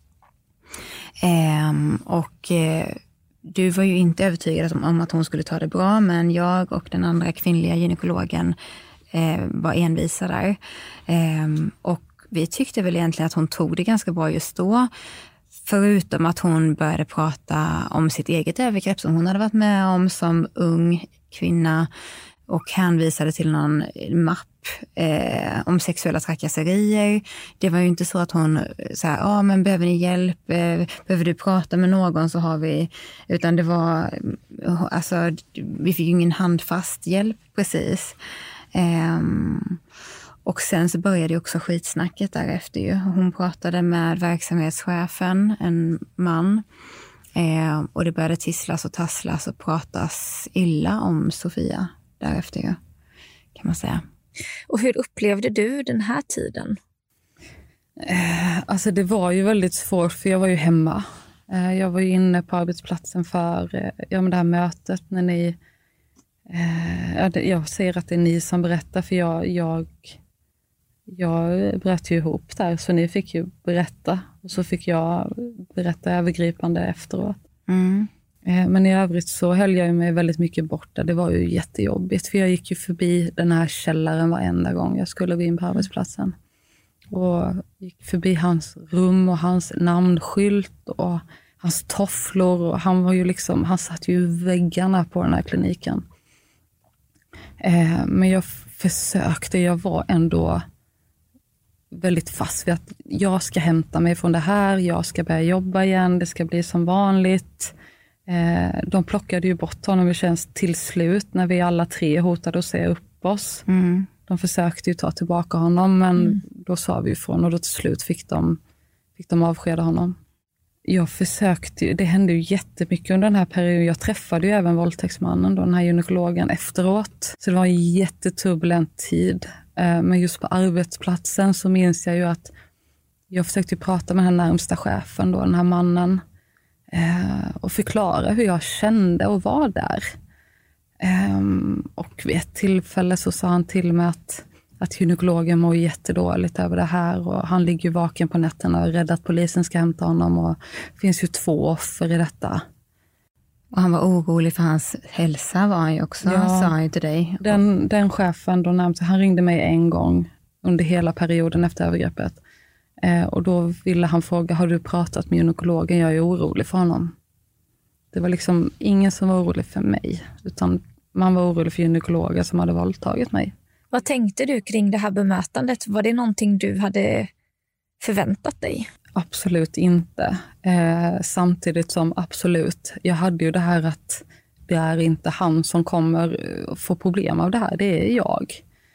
Du var ju inte övertygad om att hon skulle ta det bra, men jag och den andra kvinnliga gynekologen var envisa där. Och vi tyckte väl egentligen att hon tog det ganska bra just då. Förutom att hon började prata om sitt eget övergrepp som hon hade varit med om som ung kvinna. Och hänvisade till någon mapp om sexuella trakasserier. Det var ju inte så att hon sa, men behöver ni hjälp? Behöver du prata med någon så har vi... Utan det var, alltså vi fick ju ingen handfast hjälp precis. Och sen så började också skitsnacket därefter ju. Hon pratade med verksamhetschefen, en man. Och det började tisslas och tasslas och pratas illa om Sofia därefter, kan man säga. Och hur upplevde du den här tiden? Alltså det var ju väldigt svårt, för jag var ju hemma. Jag var ju inne på arbetsplatsen för det här mötet när ni... jag säger att det är ni som berättar, för jag bröt ju ihop där, så ni fick ju berätta. Och så fick jag berätta övergripande efteråt. Men i övrigt så höll jag mig väldigt mycket borta. Det var ju jättejobbigt, för jag gick ju förbi den här källaren varenda gång jag skulle gå in på arbetsplatsen. Och gick förbi hans rum och hans namnskylt och hans tofflor. Och han satt ju i väggarna på den här kliniken. Men jag försökte, jag var ändå väldigt fast vid att jag ska hämta mig från det här. Jag ska börja jobba igen, det ska bli som vanligt. De plockade ju bort honom till slut när vi alla 3 hotade att säga upp oss. De försökte ju ta tillbaka honom, men då sa vi ifrån och då till slut fick de avskeda honom. Jag försökte, det hände ju jättemycket under den här perioden. Jag träffade ju även våldtäktsmannen, då, den här gynekologen, efteråt. Så det var en jätteturbulent tid. Men just på arbetsplatsen så minns jag ju att jag försökte prata med den närmsta chefen, då, den här mannen. Och förklara hur jag kände och var där. Och vid ett tillfälle så sa han till mig att gynekologen mår jättedåligt över det här. Och han ligger ju vaken på nätterna och är rädd att polisen ska hämta honom. Och det finns ju 2 offer i detta. Och han var orolig för hans hälsa, var han ju också, sa han ju till dig. Den chefen, då närmast, han ringde mig en gång under hela perioden efter övergreppet. Och då ville han fråga, har du pratat med gynekologen? Jag är orolig för honom. Det var liksom ingen som var orolig för mig, utan man var orolig för gynekologer som hade våldtagit mig. Vad tänkte du kring det här bemötandet? Var det någonting du hade förväntat dig? Absolut inte. Samtidigt som absolut, jag hade ju det här att det är inte han som kommer få problem av det här, det är jag.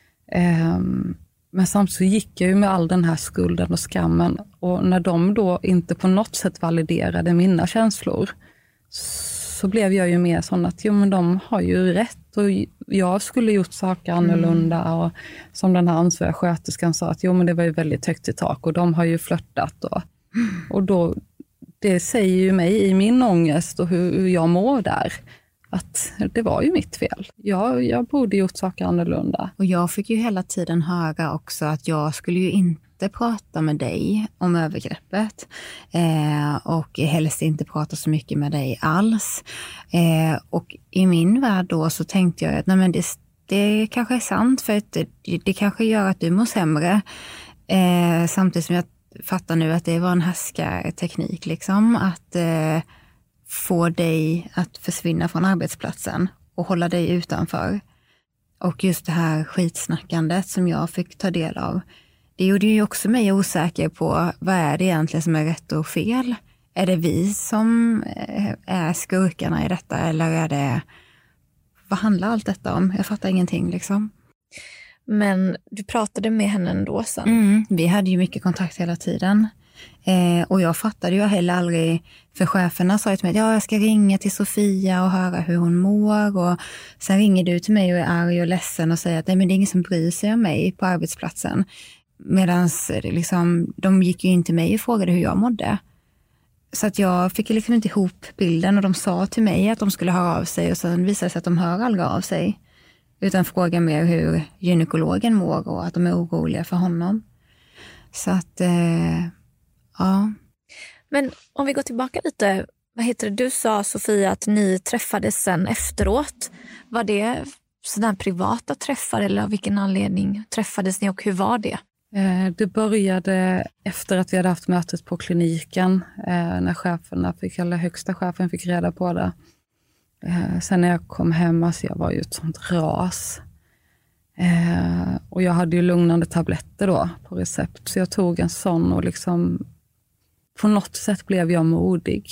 Men samtidigt så gick jag ju med all den här skulden och skammen, och när de då inte på något sätt validerade mina känslor så blev jag ju mer sån att men de har ju rätt och jag skulle gjort saker annorlunda. Och som den här ansvariga sköterskan sa att men det var ju väldigt högt i tak och de har ju flörtat. Och då, det säger ju mig i min ångest och hur jag mår där, att det var ju mitt fel. Jag borde gjort saker annorlunda. Och jag fick ju hela tiden höra också att jag skulle ju inte prata med dig om övergreppet. Och helst inte prata så mycket med dig alls. Och i min värld då så tänkte jag att nej, men det kanske är sant, för att det kanske gör att du mår sämre. Samtidigt som jag fattar nu att det var en härskarteknik liksom, att få dig att försvinna från arbetsplatsen och hålla dig utanför. Och just det här skitsnackandet som jag fick ta del av, det gjorde ju också mig osäker på vad är det egentligen som är rätt och fel. Är det vi som är skurkarna i detta, eller är det, vad handlar allt detta om? Jag fattar ingenting liksom. Men du pratade med henne ändå sen? Vi hade ju mycket kontakt hela tiden. Och jag fattade ju heller aldrig, för cheferna sa till mig att jag ska ringa till Sofia och höra hur hon mår, och sen ringer du till mig och är arg och ledsen och säger att nej, men det är ingen som bryr sig om mig på arbetsplatsen. Medan liksom, de gick ju in till mig och frågade hur jag mådde. Så att jag fick liksom inte ihop bilden, och de sa till mig att de skulle höra av sig, och sen visade det sig att de hör aldrig av sig. Utan frågar mer hur gynekologen mår och att de är oroliga för honom. Så att, ja. Men om vi går tillbaka lite, du sa Sofia att ni träffades sen efteråt. Var det sådana privata träffar, eller av vilken anledning träffades ni och hur var det? Det började efter att vi hade haft mötet på kliniken, när högsta chefen fick reda på det. Sen när jag kom hem, alltså jag var ju ett sånt ras. Och jag hade ju lugnande tabletter då på recept, så jag tog en sån och liksom på något sätt blev jag modig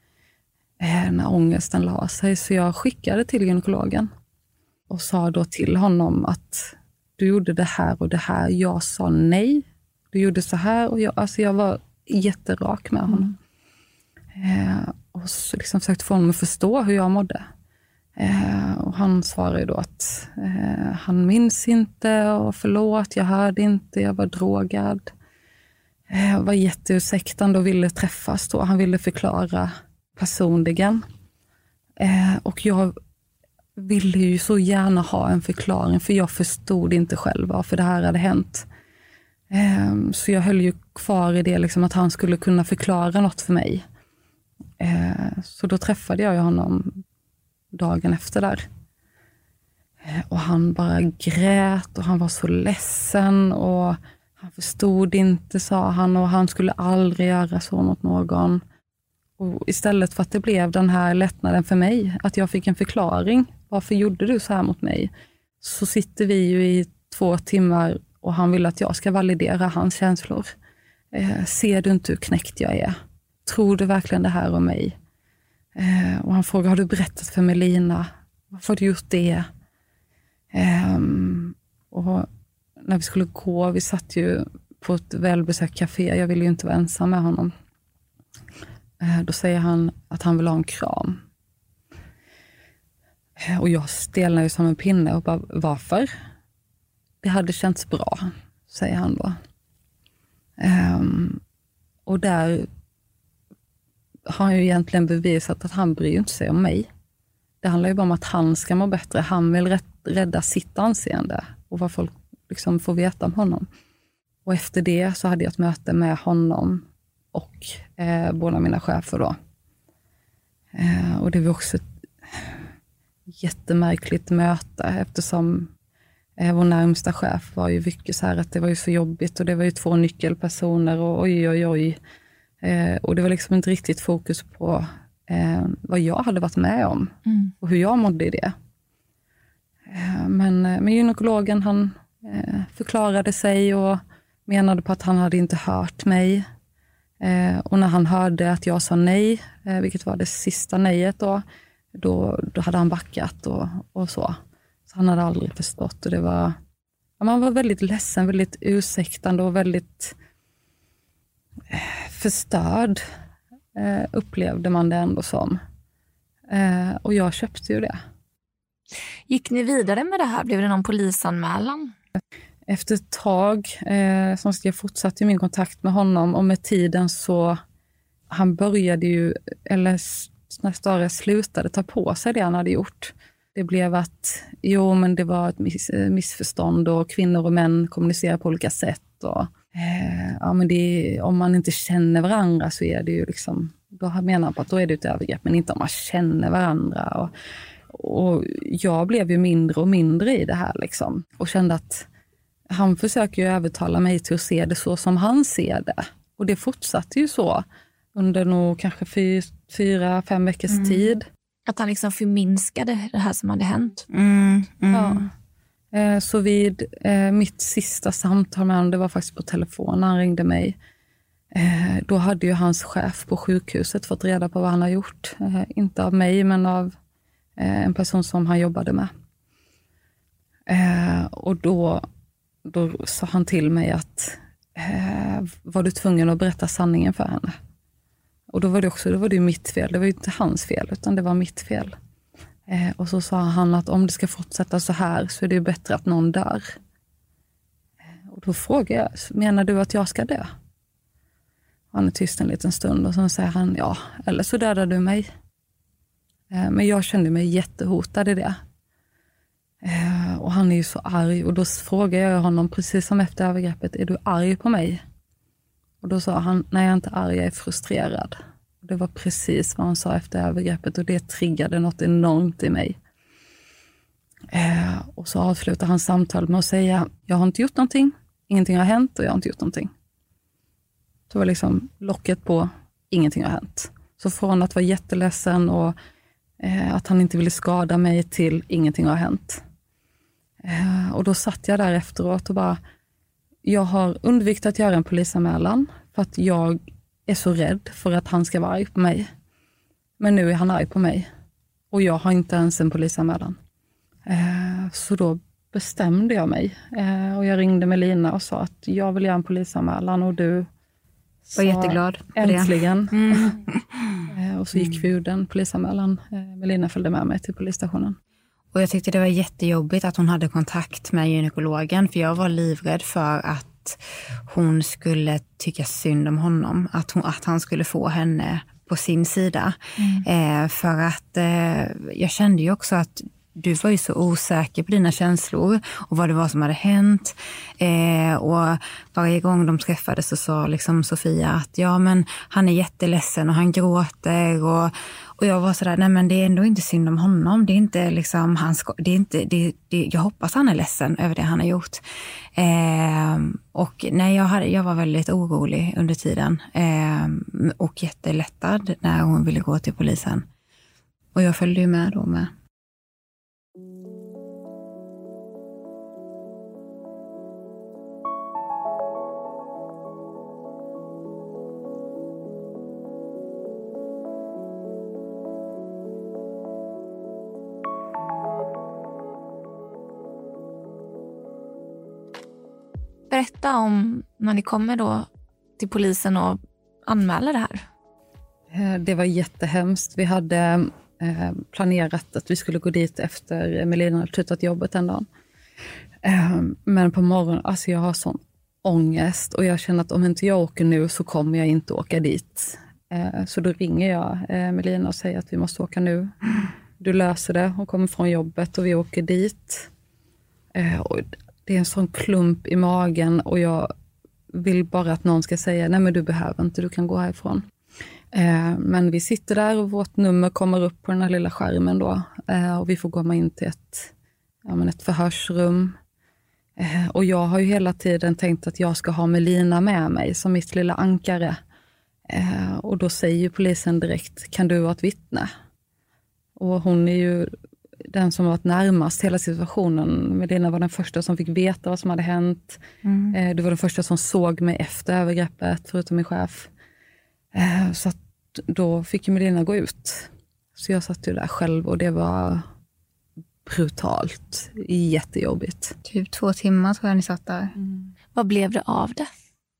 när ångesten la sig. Så jag skickade till gynekologen och sa då till honom att du gjorde det här och det här. Jag sa nej. Du gjorde så här, och jag var jätterak med honom. Och så liksom försökte få honom att förstå hur jag mådde. Och han svarade då att han minns inte, och förlåt, jag hörde inte, jag var drogad. Jag var jätteursäktande och ville träffas då. Han ville förklara personligen. Och jag ville ju så gärna ha en förklaring, för jag förstod inte själv varför det här hade hänt. Så jag höll ju kvar i det liksom, att han skulle kunna förklara något för mig. Så då träffade jag honom dagen efter där. Och han bara grät och han var så ledsen och han förstod inte, sa han, och han skulle aldrig göra så mot någon. Och istället för att det blev den här lättnaden för mig, att jag fick en förklaring, varför gjorde du så här mot mig? Så sitter vi ju i 2 timmar och han vill att jag ska validera hans känslor. Ser du inte hur knäckt jag är? Tror du verkligen det här om mig? Och han frågade, har du berättat för Melina? Varför har du gjort det? Och när vi skulle gå, vi satt ju på ett välbesökt café. Jag ville ju inte vara ensam med honom. Då säger han att han vill ha en kram. Och jag stelnar ju som en pinne och bara, varför? Det hade känts bra, säger han då. Och där har han ju egentligen bevisat att han bryr inte sig om mig. Det handlar ju bara om att han ska må bättre. Han vill rädda sitt anseende och vad folk liksom får veta om honom. Och efter det så hade jag ett möte med honom och båda mina chefer då. Och det var också ett jättemärkligt möte eftersom vår närmsta chef var ju mycket så här att det var ju så jobbigt och det var ju 2 nyckelpersoner och oj. Och det var liksom inte riktigt fokus på vad jag hade varit med om och hur jag mådde i det. Men gynekologen han förklarade sig och menade på att han hade inte hört mig. Och när han hörde att jag sa nej, vilket var det sista nejet då hade han backat och så. Så han hade aldrig förstått och det var, man var väldigt ledsen, väldigt ursäktande och väldigt förstörd upplevde man det ändå som. Och jag köpte ju det. Gick ni vidare med det här? Blev det någon polisanmälan? Efter ett tag som jag fortsatte min kontakt med honom och med tiden så han började ju, eller snarare slutade ta på sig det han hade gjort. Det blev att, men det var ett missförstånd och kvinnor och män kommunicerar på olika sätt. Och, men om man inte känner varandra så är det ju liksom, då menar han på att då är det ett övergrepp, men inte om man känner varandra. Och jag blev ju mindre och mindre i det här liksom. Och kände att han försöker ju övertala mig till att se det så som han ser det. Och det fortsatte ju så under nog kanske 4-5 veckors tid. Att han liksom förminskade det här som hade hänt. Ja. Så vid mitt sista samtal med honom, det var faktiskt på telefon, han ringde mig. Då hade ju hans chef på sjukhuset fått reda på vad han har gjort. Inte av mig, men av en person som han jobbade med. Och då sa han till mig att var du tvungen att berätta sanningen för henne? Och då var det ju mitt fel. Det var ju inte hans fel, utan det var mitt fel. Och så sa han att om det ska fortsätta så här så är det ju bättre att någon dör. Och då frågade jag, menar du att jag ska dö? Han är tyst en liten stund och så säger han, ja, eller så dödar du mig. Men jag kände mig jättehotad i det. Och han är ju så arg. Och då frågade jag honom, precis som efter övergreppet, är du arg på mig? Och då sa han, nej jag är inte arg, jag är frustrerad. Och det var precis vad han sa efter övergreppet och det triggade något enormt i mig. Och så avslutade han samtalet med att säga, jag har inte gjort någonting, ingenting har hänt och jag har inte gjort någonting. Så var liksom locket på, ingenting har hänt. Så från att vara jätteledsen och att han inte ville skada mig till ingenting har hänt. Och då satt jag där efteråt och bara, jag har undvikit att göra en polisanmälan för att jag är så rädd för att han ska vara arg på mig. Men nu är han arg på mig och jag har inte ens en polisanmälan. Så då bestämde jag mig och jag ringde Melina och sa att jag vill göra en polisanmälan och du var jätteglad för äntligen. Och så gick vi ur den polisanmälan. Melina följde med mig till polisstationen. Och jag tyckte det var jättejobbigt att hon hade kontakt med gynekologen, för jag var livrädd för att hon skulle tycka synd om honom, att han skulle få henne på sin sida. För att jag kände ju också att du var ju så osäker på dina känslor och vad det var som hade hänt. Och varje gång de träffades så sa liksom Sofia att ja, men han är jätteledsen och han gråter och jag var sådär, nej men det är ändå inte synd om honom. Det är inte liksom, jag hoppas han är ledsen över det han har gjort. Och nej, jag var väldigt orolig under tiden. Och jättelättad när hon ville gå till polisen. Och jag följde ju med då med. berätta om när ni kommer då till polisen och anmäler det här? Det var jättehemskt. Vi hade planerat att vi skulle gå dit efter Melina hade slutat jobbet den dagen. Men på morgonen, alltså jag har sån ångest och jag känner att om inte jag åker nu så kommer jag inte åka dit. Så då ringer jag Melina och säger att vi måste åka nu. Du löser det och kommer från jobbet och vi åker dit. Och det är en sån klump i magen och jag vill bara att någon ska säga nej men du behöver inte, du kan gå härifrån. Men vi sitter där och vårt nummer kommer upp på den här lilla skärmen då. Och vi får komma in till ett förhörsrum. Och jag har ju hela tiden tänkt att jag ska ha Melina med mig som mitt lilla ankare. Och då säger ju polisen direkt, kan du vara ett vittne? Och hon är ju den som har varit närmast hela situationen. Melina var den första som fick veta vad som hade hänt. Du var den första som såg mig efter övergreppet, förutom min chef. Så att då fick ju Melina gå ut. Så jag satt ju där själv och det var brutalt, jättejobbigt. Typ 2 timmar tror jag ni satt där. Vad blev det av det?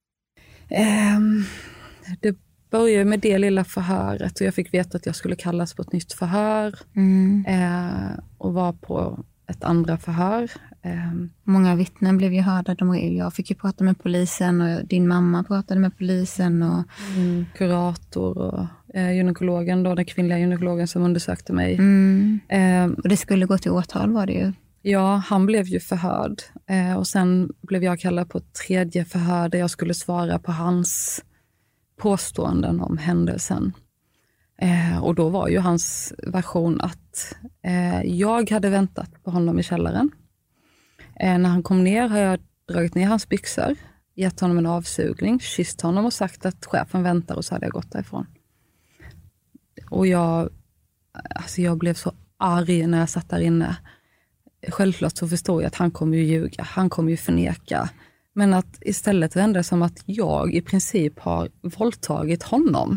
Det började med det lilla förhöret och jag fick veta att jag skulle kallas på ett nytt förhör och var på ett andra förhör. Många vittnen blev ju hörda. Jag fick ju prata med polisen och din mamma pratade med polisen. Och kurator och gynekologen, då, den kvinnliga gynekologen som undersökte mig. Och det skulle gå till åtal var det ju. Ja, han blev ju förhörd. Och sen blev jag kallad på ett 3:e förhör där jag skulle svara på hans påståenden om händelsen. Och då var ju hans version att jag hade väntat på honom i källaren. När han kom ner har jag dragit ner hans byxor, gett honom en avsugning, kysst honom och sagt att chefen väntar och så hade jag gått därifrån. Och jag blev så arg när jag satt där inne. Självklart så förstår jag att han kommer ju ljuga, han kommer ju förneka. Men att istället vända det som att jag i princip har våldtagit honom.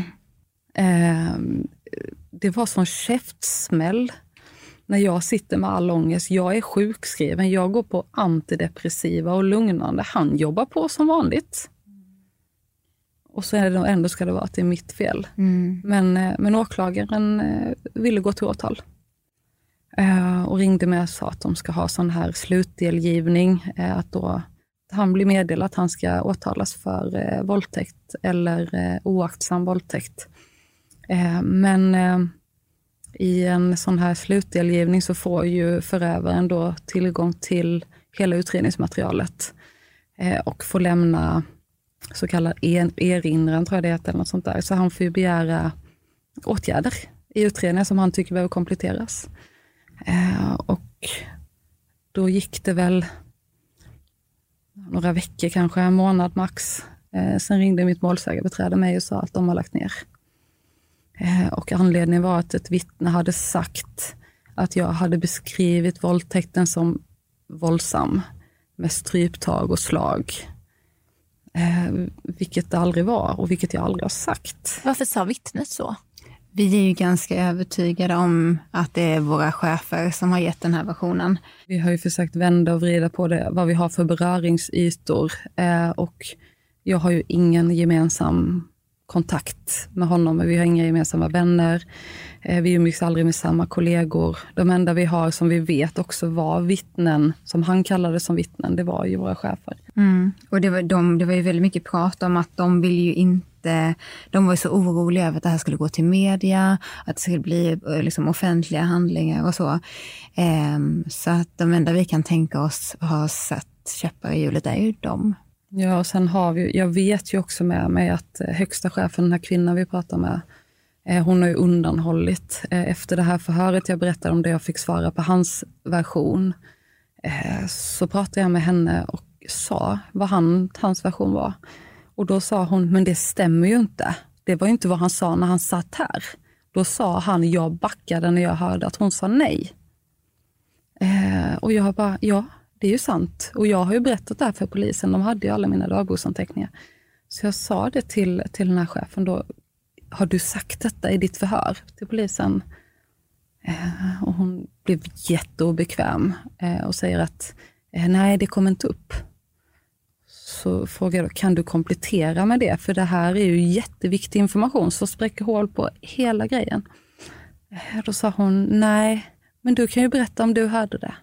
Det var sån käftsmäll när jag sitter med all ångest. Jag är sjukskriven, jag går på antidepressiva och lugnande. Han jobbar på som vanligt. Och så är det ändå ska det vara att det är mitt fel. Men åklagaren ville gå till åtal. Och ringde mig och sa att de ska ha sån här slutdelgivning. Att då han blir meddelad att han ska åtalas för våldtäkt eller oaktsam våldtäkt. Men i en sån här slutdelgivning så får ju förövaren då tillgång till hela utredningsmaterialet och får lämna så kallad erinran, tror jag det heter, eller något sånt där. Så han får ju begära åtgärder i utredningen som han tycker behöver kompletteras. Och då gick det väl några veckor, kanske en månad max. Sen ringde mitt målsägarbiträde mig och sa att de har lagt ner. Och anledningen var att ett vittne hade sagt att jag hade beskrivit våldtäkten som våldsam med stryptag och slag. Vilket det aldrig var och vilket jag aldrig har sagt. Varför sa vittnet så? Vi är ju ganska övertygade om att det är våra chefer som har gett den här versionen. Vi har ju försökt vända och vrida på det, vad vi har för beröringsytor. Och jag har ju ingen gemensam kontakt med honom. Vi har inga gemensamma vänner. Vi umgicks aldrig med samma kollegor. De enda vi har som vi vet också var vittnen, som han kallade som vittnen, det var ju våra chefer. Och det var ju väldigt mycket prat om att de vill ju inte, de var ju så oroliga över att det här skulle gå till media, att det skulle bli liksom offentliga handlingar och så. Så att de enda vi kan tänka oss har satt käppar i hjulet är ju dem. Ja, och sen har vi, jag vet ju också med mig att högsta chefen, den här kvinnan vi pratar med, hon har ju undanhållit. Efter det här förhöret jag berättade om det, jag fick svara på hans version, så pratade jag med henne och sa vad hans version var. Och då sa hon, men det stämmer ju inte. Det var ju inte vad han sa när han satt här. Då sa han, jag backade när jag hörde att hon sa nej. Och jag bara, ja, det är ju sant. Och jag har ju berättat det här för polisen. De hade ju alla mina dagboksanteckningar. Så jag sa det till den här chefen då. Har du sagt detta i ditt förhör till polisen? Och hon blev jätteobekväm och säger att nej, det kommer inte upp. så frågade jag, kan du komplettera med det? För det här är ju jätteviktig information så spräcker hål på hela grejen. Då sa hon, nej, men du kan ju berätta om du hörde det.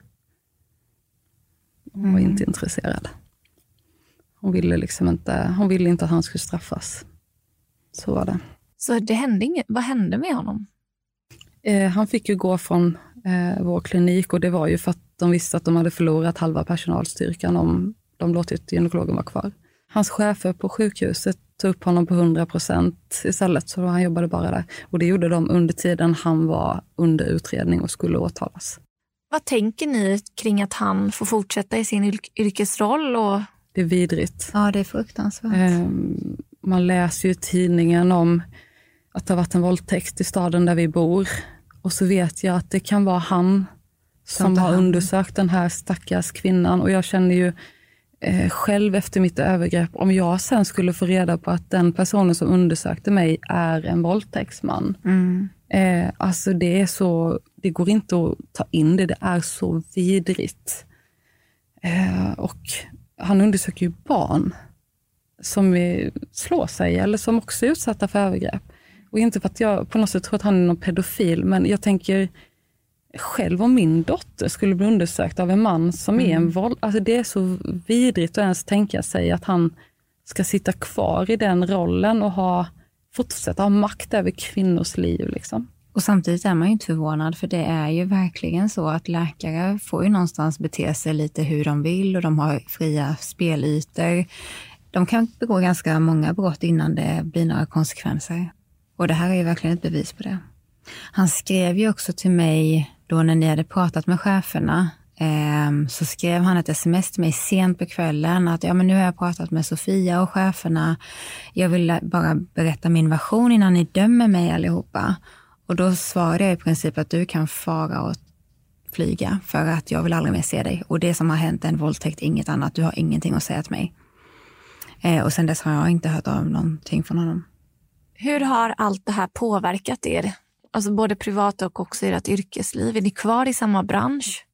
Hon var inte intresserad. Hon ville inte att han skulle straffas. Så var det. Så det hände inget. Vad hände med honom? Han fick ju gå från vår klinik och det var ju för att de visste att de hade förlorat halva personalstyrkan om de låtit gynekologen vara kvar. Hans chefer på sjukhuset tog upp honom på 100% istället, så han jobbade bara där. Och det gjorde de under tiden han var under utredning och skulle åtalas. Vad tänker ni kring att han får fortsätta i sin yrkesroll? Det är vidrigt. Ja, det är fruktansvärt. Man läser ju i tidningen om att det har varit en våldtäkt i staden där vi bor. Och så vet jag att det kan vara han som har undersökt den här stackars kvinnan. Och jag känner ju själv efter mitt övergrepp, om jag sen skulle få reda på att den personen som undersökte mig är en våldtäktsman. Alltså det är så, det går inte att ta in det är så vidrigt. Och han undersöker ju barn som slår sig eller som också är utsatta för övergrepp. Och inte för att jag på något sätt tror att han är någon pedofil, men jag tänker själv om min dotter skulle bli undersökt av en man som är en våld. Alltså det är så vidrigt att ens tänka sig att han ska sitta kvar i den rollen och fortsätta ha makt över kvinnors liv liksom. Och samtidigt är man ju inte förvånad, för det är ju verkligen så att läkare får ju någonstans bete sig lite hur de vill och de har fria spelytor. De kan begå ganska många brott innan det blir några konsekvenser. Och det här är ju verkligen ett bevis på det. Han skrev ju också till mig då när ni hade pratat med cheferna, så skrev han ett sms till mig sent på kvällen att men nu har jag pratat med Sofia och cheferna. Jag vill bara berätta min version innan ni dömer mig allihopa. Och då svarade jag i princip att du kan fara och flyga för att jag vill aldrig mer se dig. Och det som har hänt är en våldtäkt, inget annat. Du har ingenting att säga till mig. Och sen dess har jag inte hört av någonting från honom. Hur har allt det här påverkat er? Alltså både privat och också ert yrkesliv. Är ni kvar i samma bransch?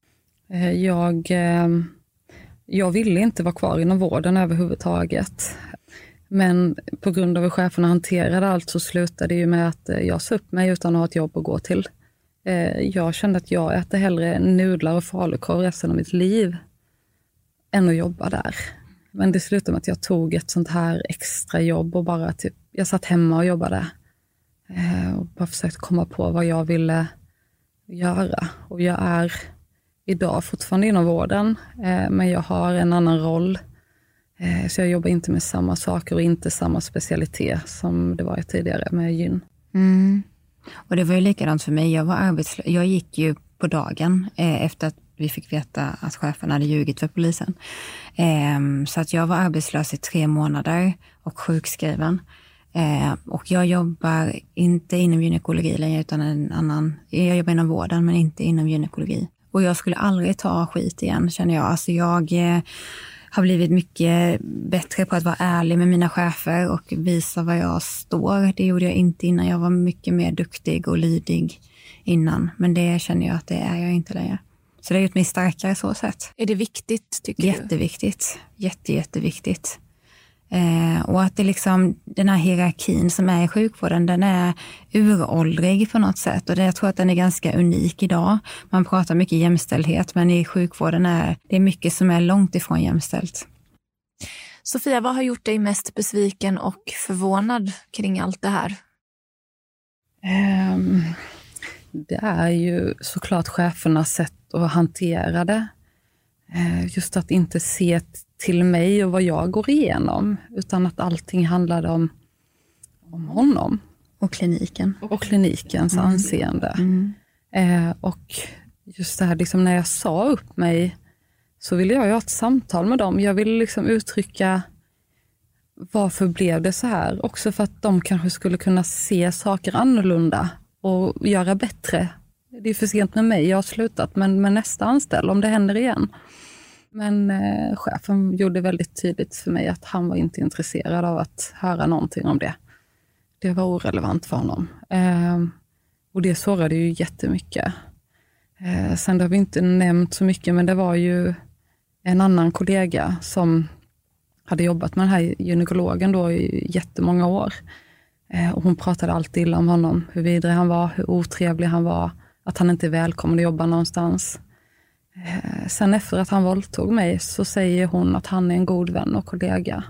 Jag ville inte vara kvar inom vården överhuvudtaget. Men på grund av hur cheferna hanterade allt så slutade det ju med att jag sa upp mig utan att ha ett jobb att gå till. Jag kände att jag äter hellre nudlar och falukorv resten av mitt liv än att jobba där. Men det slutade med att jag tog ett sånt här extra jobb och bara jag satt hemma och jobbade. Och bara försökte komma på vad jag ville göra. Och jag är idag fortfarande inom vården, men jag har en annan roll. Så jag jobbar inte med samma saker och inte samma specialitet som det var tidigare med gyn. Och det var ju likadant för mig. Jag var arbetslös. Jag gick ju på dagen efter att vi fick veta att chefen hade ljugit för polisen. Så att jag var arbetslös i 3 månader och sjukskriven. Och jag jobbar inte inom gynekologi längre utan en annan. Jag jobbar inom vården men inte inom gynekologi. Och jag skulle aldrig ta skit igen, känner jag. Alltså jag har blivit mycket bättre på att vara ärlig med mina chefer och visa vad jag står. Det gjorde jag inte innan. Jag var mycket mer duktig och lydig innan. Men det känner jag att det är jag inte längre. Så det har gjort mig starkare så sätt. Är det viktigt tycker du? Jätteviktigt. Jätteviktigt. Och att det liksom, den här hierarkin som är i sjukvården, den är uråldrig på något sätt. Och jag tror att den är ganska unik idag. Man pratar mycket jämställdhet, men i sjukvården det är mycket som är långt ifrån jämställt. Sofia, vad har gjort dig mest besviken och förvånad kring allt det här? Det är ju såklart chefernas sätt att hantera det. Just att inte se till mig och vad jag går igenom, utan att allting handlade om honom. Och kliniken. Och klinikens anseende. Och just det här, liksom, när jag sa upp mig så ville jag ha ett samtal med dem. Jag ville liksom uttrycka varför blev det så här. Också för att de kanske skulle kunna se saker annorlunda och göra bättre. Det är för sent med mig, jag har slutat, men med nästa anställd om det händer igen. Men chefen gjorde väldigt tydligt för mig att han var inte intresserad av att höra någonting om det. Det var orelevant för honom. Och det sårade ju jättemycket. Sen har vi inte nämnt så mycket, men det var ju en annan kollega som hade jobbat med den här gynekologen då i jättemånga år. Och hon pratade alltid illa om honom, hur vidrig han var, hur otrevlig han var, att han inte är välkommen att jobba någonstans. Sen efter att han våldtog mig så säger hon att han är en god vän och kollega.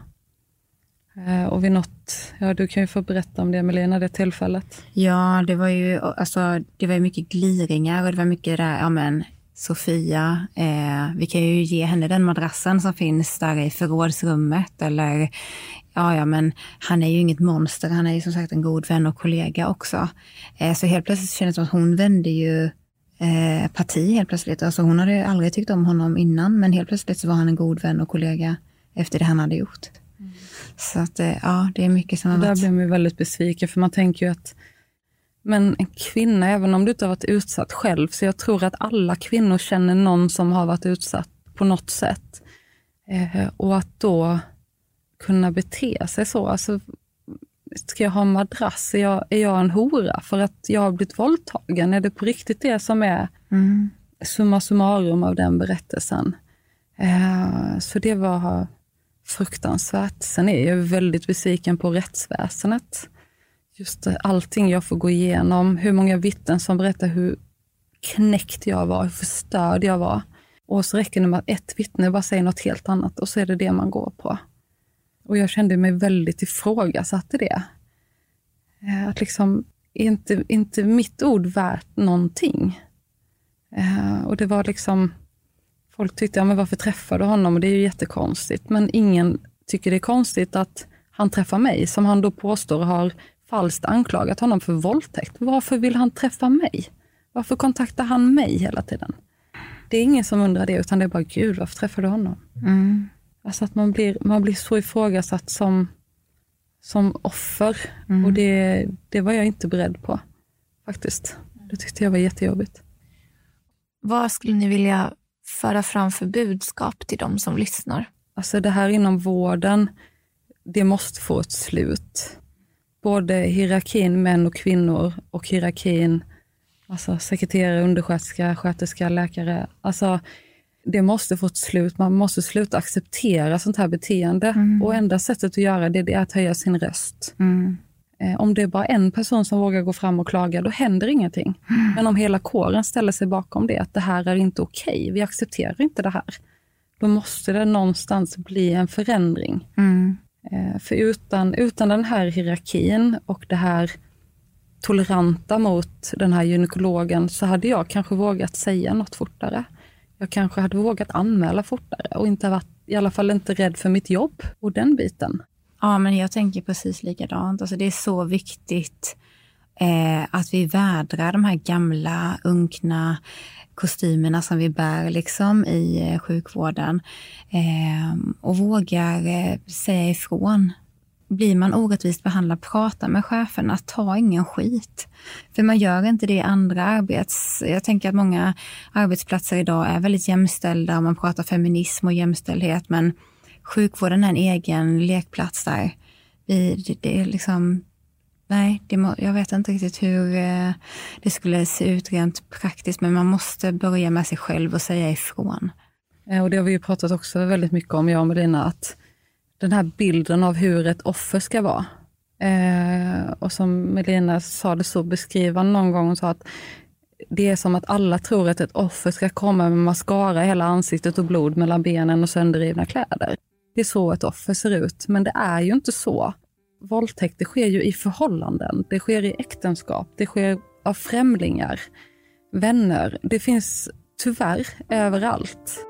Och vid något, du kan ju få berätta om det, Melina, det tillfället. Ja, det var ju det var mycket gliringar och det var mycket där, Sofia, vi kan ju ge henne den madrassen som finns där i förrådsrummet, eller men han är ju inget monster, han är ju som sagt en god vän och kollega också. Så helt plötsligt kändes det som att hon vände ju parti helt plötsligt. Alltså hon hade aldrig tyckt om honom innan, men helt plötsligt så var han en god vän och kollega efter det han hade gjort. Så att det är mycket som har varit. Där blev man väldigt besviken, för man tänker ju att men en kvinna, även om du inte har varit utsatt själv, så jag tror att alla kvinnor känner någon som har varit utsatt på något sätt. Och att då kunna bete sig så, alltså ska jag ha en madrass? Är jag en hora för att jag har blivit våldtagen? Är det på riktigt det som är summa summarum av den berättelsen? Så det var fruktansvärt. Sen är jag väldigt besviken på rättsväsendet. Just allting jag får gå igenom, hur många vittnen som berättar hur knäckt jag var, hur förstörd jag var. Och så räcker det med att ett vittne bara säger något helt annat och så är det man går på. Och jag kände mig väldigt ifrågasatt i det. Att liksom, inte mitt ord värt någonting. Och det var liksom, folk tyckte, men varför träffade du honom? Och det är ju jättekonstigt. Men ingen tycker det är konstigt att han träffar mig, som han då påstår har falskt anklagat honom för våldtäkt. Varför vill han träffa mig? Varför kontaktar han mig hela tiden? Det är ingen som undrar det, utan det är bara, gud, varför träffar du honom? Alltså att man blir så ifrågasatt som offer. Och det var jag inte beredd på, faktiskt. Det tyckte jag var jättejobbigt. Vad skulle ni vilja föra fram för budskap till de som lyssnar? Alltså det här inom vården, det måste få ett slut. Både hierarkin män och kvinnor och hierarkin, alltså sekreterare, undersköterska, sköterska, läkare. Alltså det måste få ett slut. Man måste sluta acceptera sånt här beteende. Och enda sättet att göra det är att höja sin röst. Om det är bara en person som vågar gå fram och klaga, då händer ingenting. Men om hela kåren ställer sig bakom det, att det här är inte okej, vi accepterar inte det här, då måste det någonstans bli en förändring. För utan den här hierarkin och det här toleranta mot den här gynekologen, så hade jag kanske vågat säga något fortare. Jag kanske hade vågat anmäla fortare och inte varit, i alla fall inte rädd för mitt jobb och den biten. Ja, men jag tänker precis likadant. Alltså det är så viktigt att vi vädrar de här gamla, unkna kostymerna som vi bär liksom i sjukvården och vågar säga ifrån. Blir man orättvist behandlad, prata med cheferna, ta ingen skit. För man gör inte det i andra Jag tänker att många arbetsplatser idag är väldigt jämställda och man pratar feminism och jämställdhet, men sjukvården är en egen lekplats där. Det är liksom, jag vet inte riktigt hur det skulle se ut rent praktiskt, men man måste börja med sig själv och säga ifrån. Och det har vi ju pratat också väldigt mycket om, jag och Melina, att den här bilden av hur ett offer ska vara. Och som Melina sa det så beskrivande någon gång, sa att det är som att alla tror att ett offer ska komma med mascara i hela ansiktet och blod mellan benen och sönderrivna kläder. Det är så ett offer ser ut, men det är ju inte så. Våldtäkt, det sker ju i förhållanden, det sker i äktenskap, det sker av främlingar, vänner. Det finns tyvärr överallt.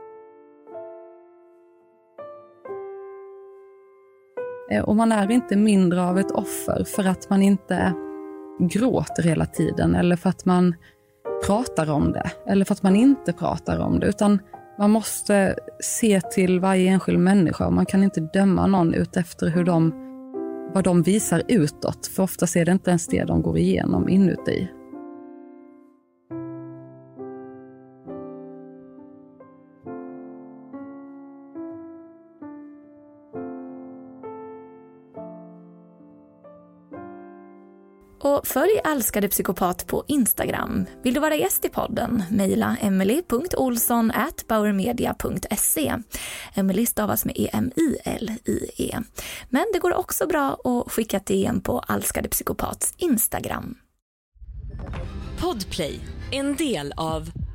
Och man är inte mindre av ett offer för att man inte gråter hela tiden, eller för att man pratar om det, eller för att man inte pratar om det, utan man måste se till varje enskild människa. Man kan inte döma någon ut efter vad de visar utåt, för ofta är det inte ens det de går igenom inuti. Och följ Älskade psykopat på Instagram. Vill du vara gäst i podden? Mejla emily.olsson@bauermedia.se. Emily stavas med EMILIE. Men det går också bra att skicka ett DM på Älskade Psykopats Instagram. Podplay, en del av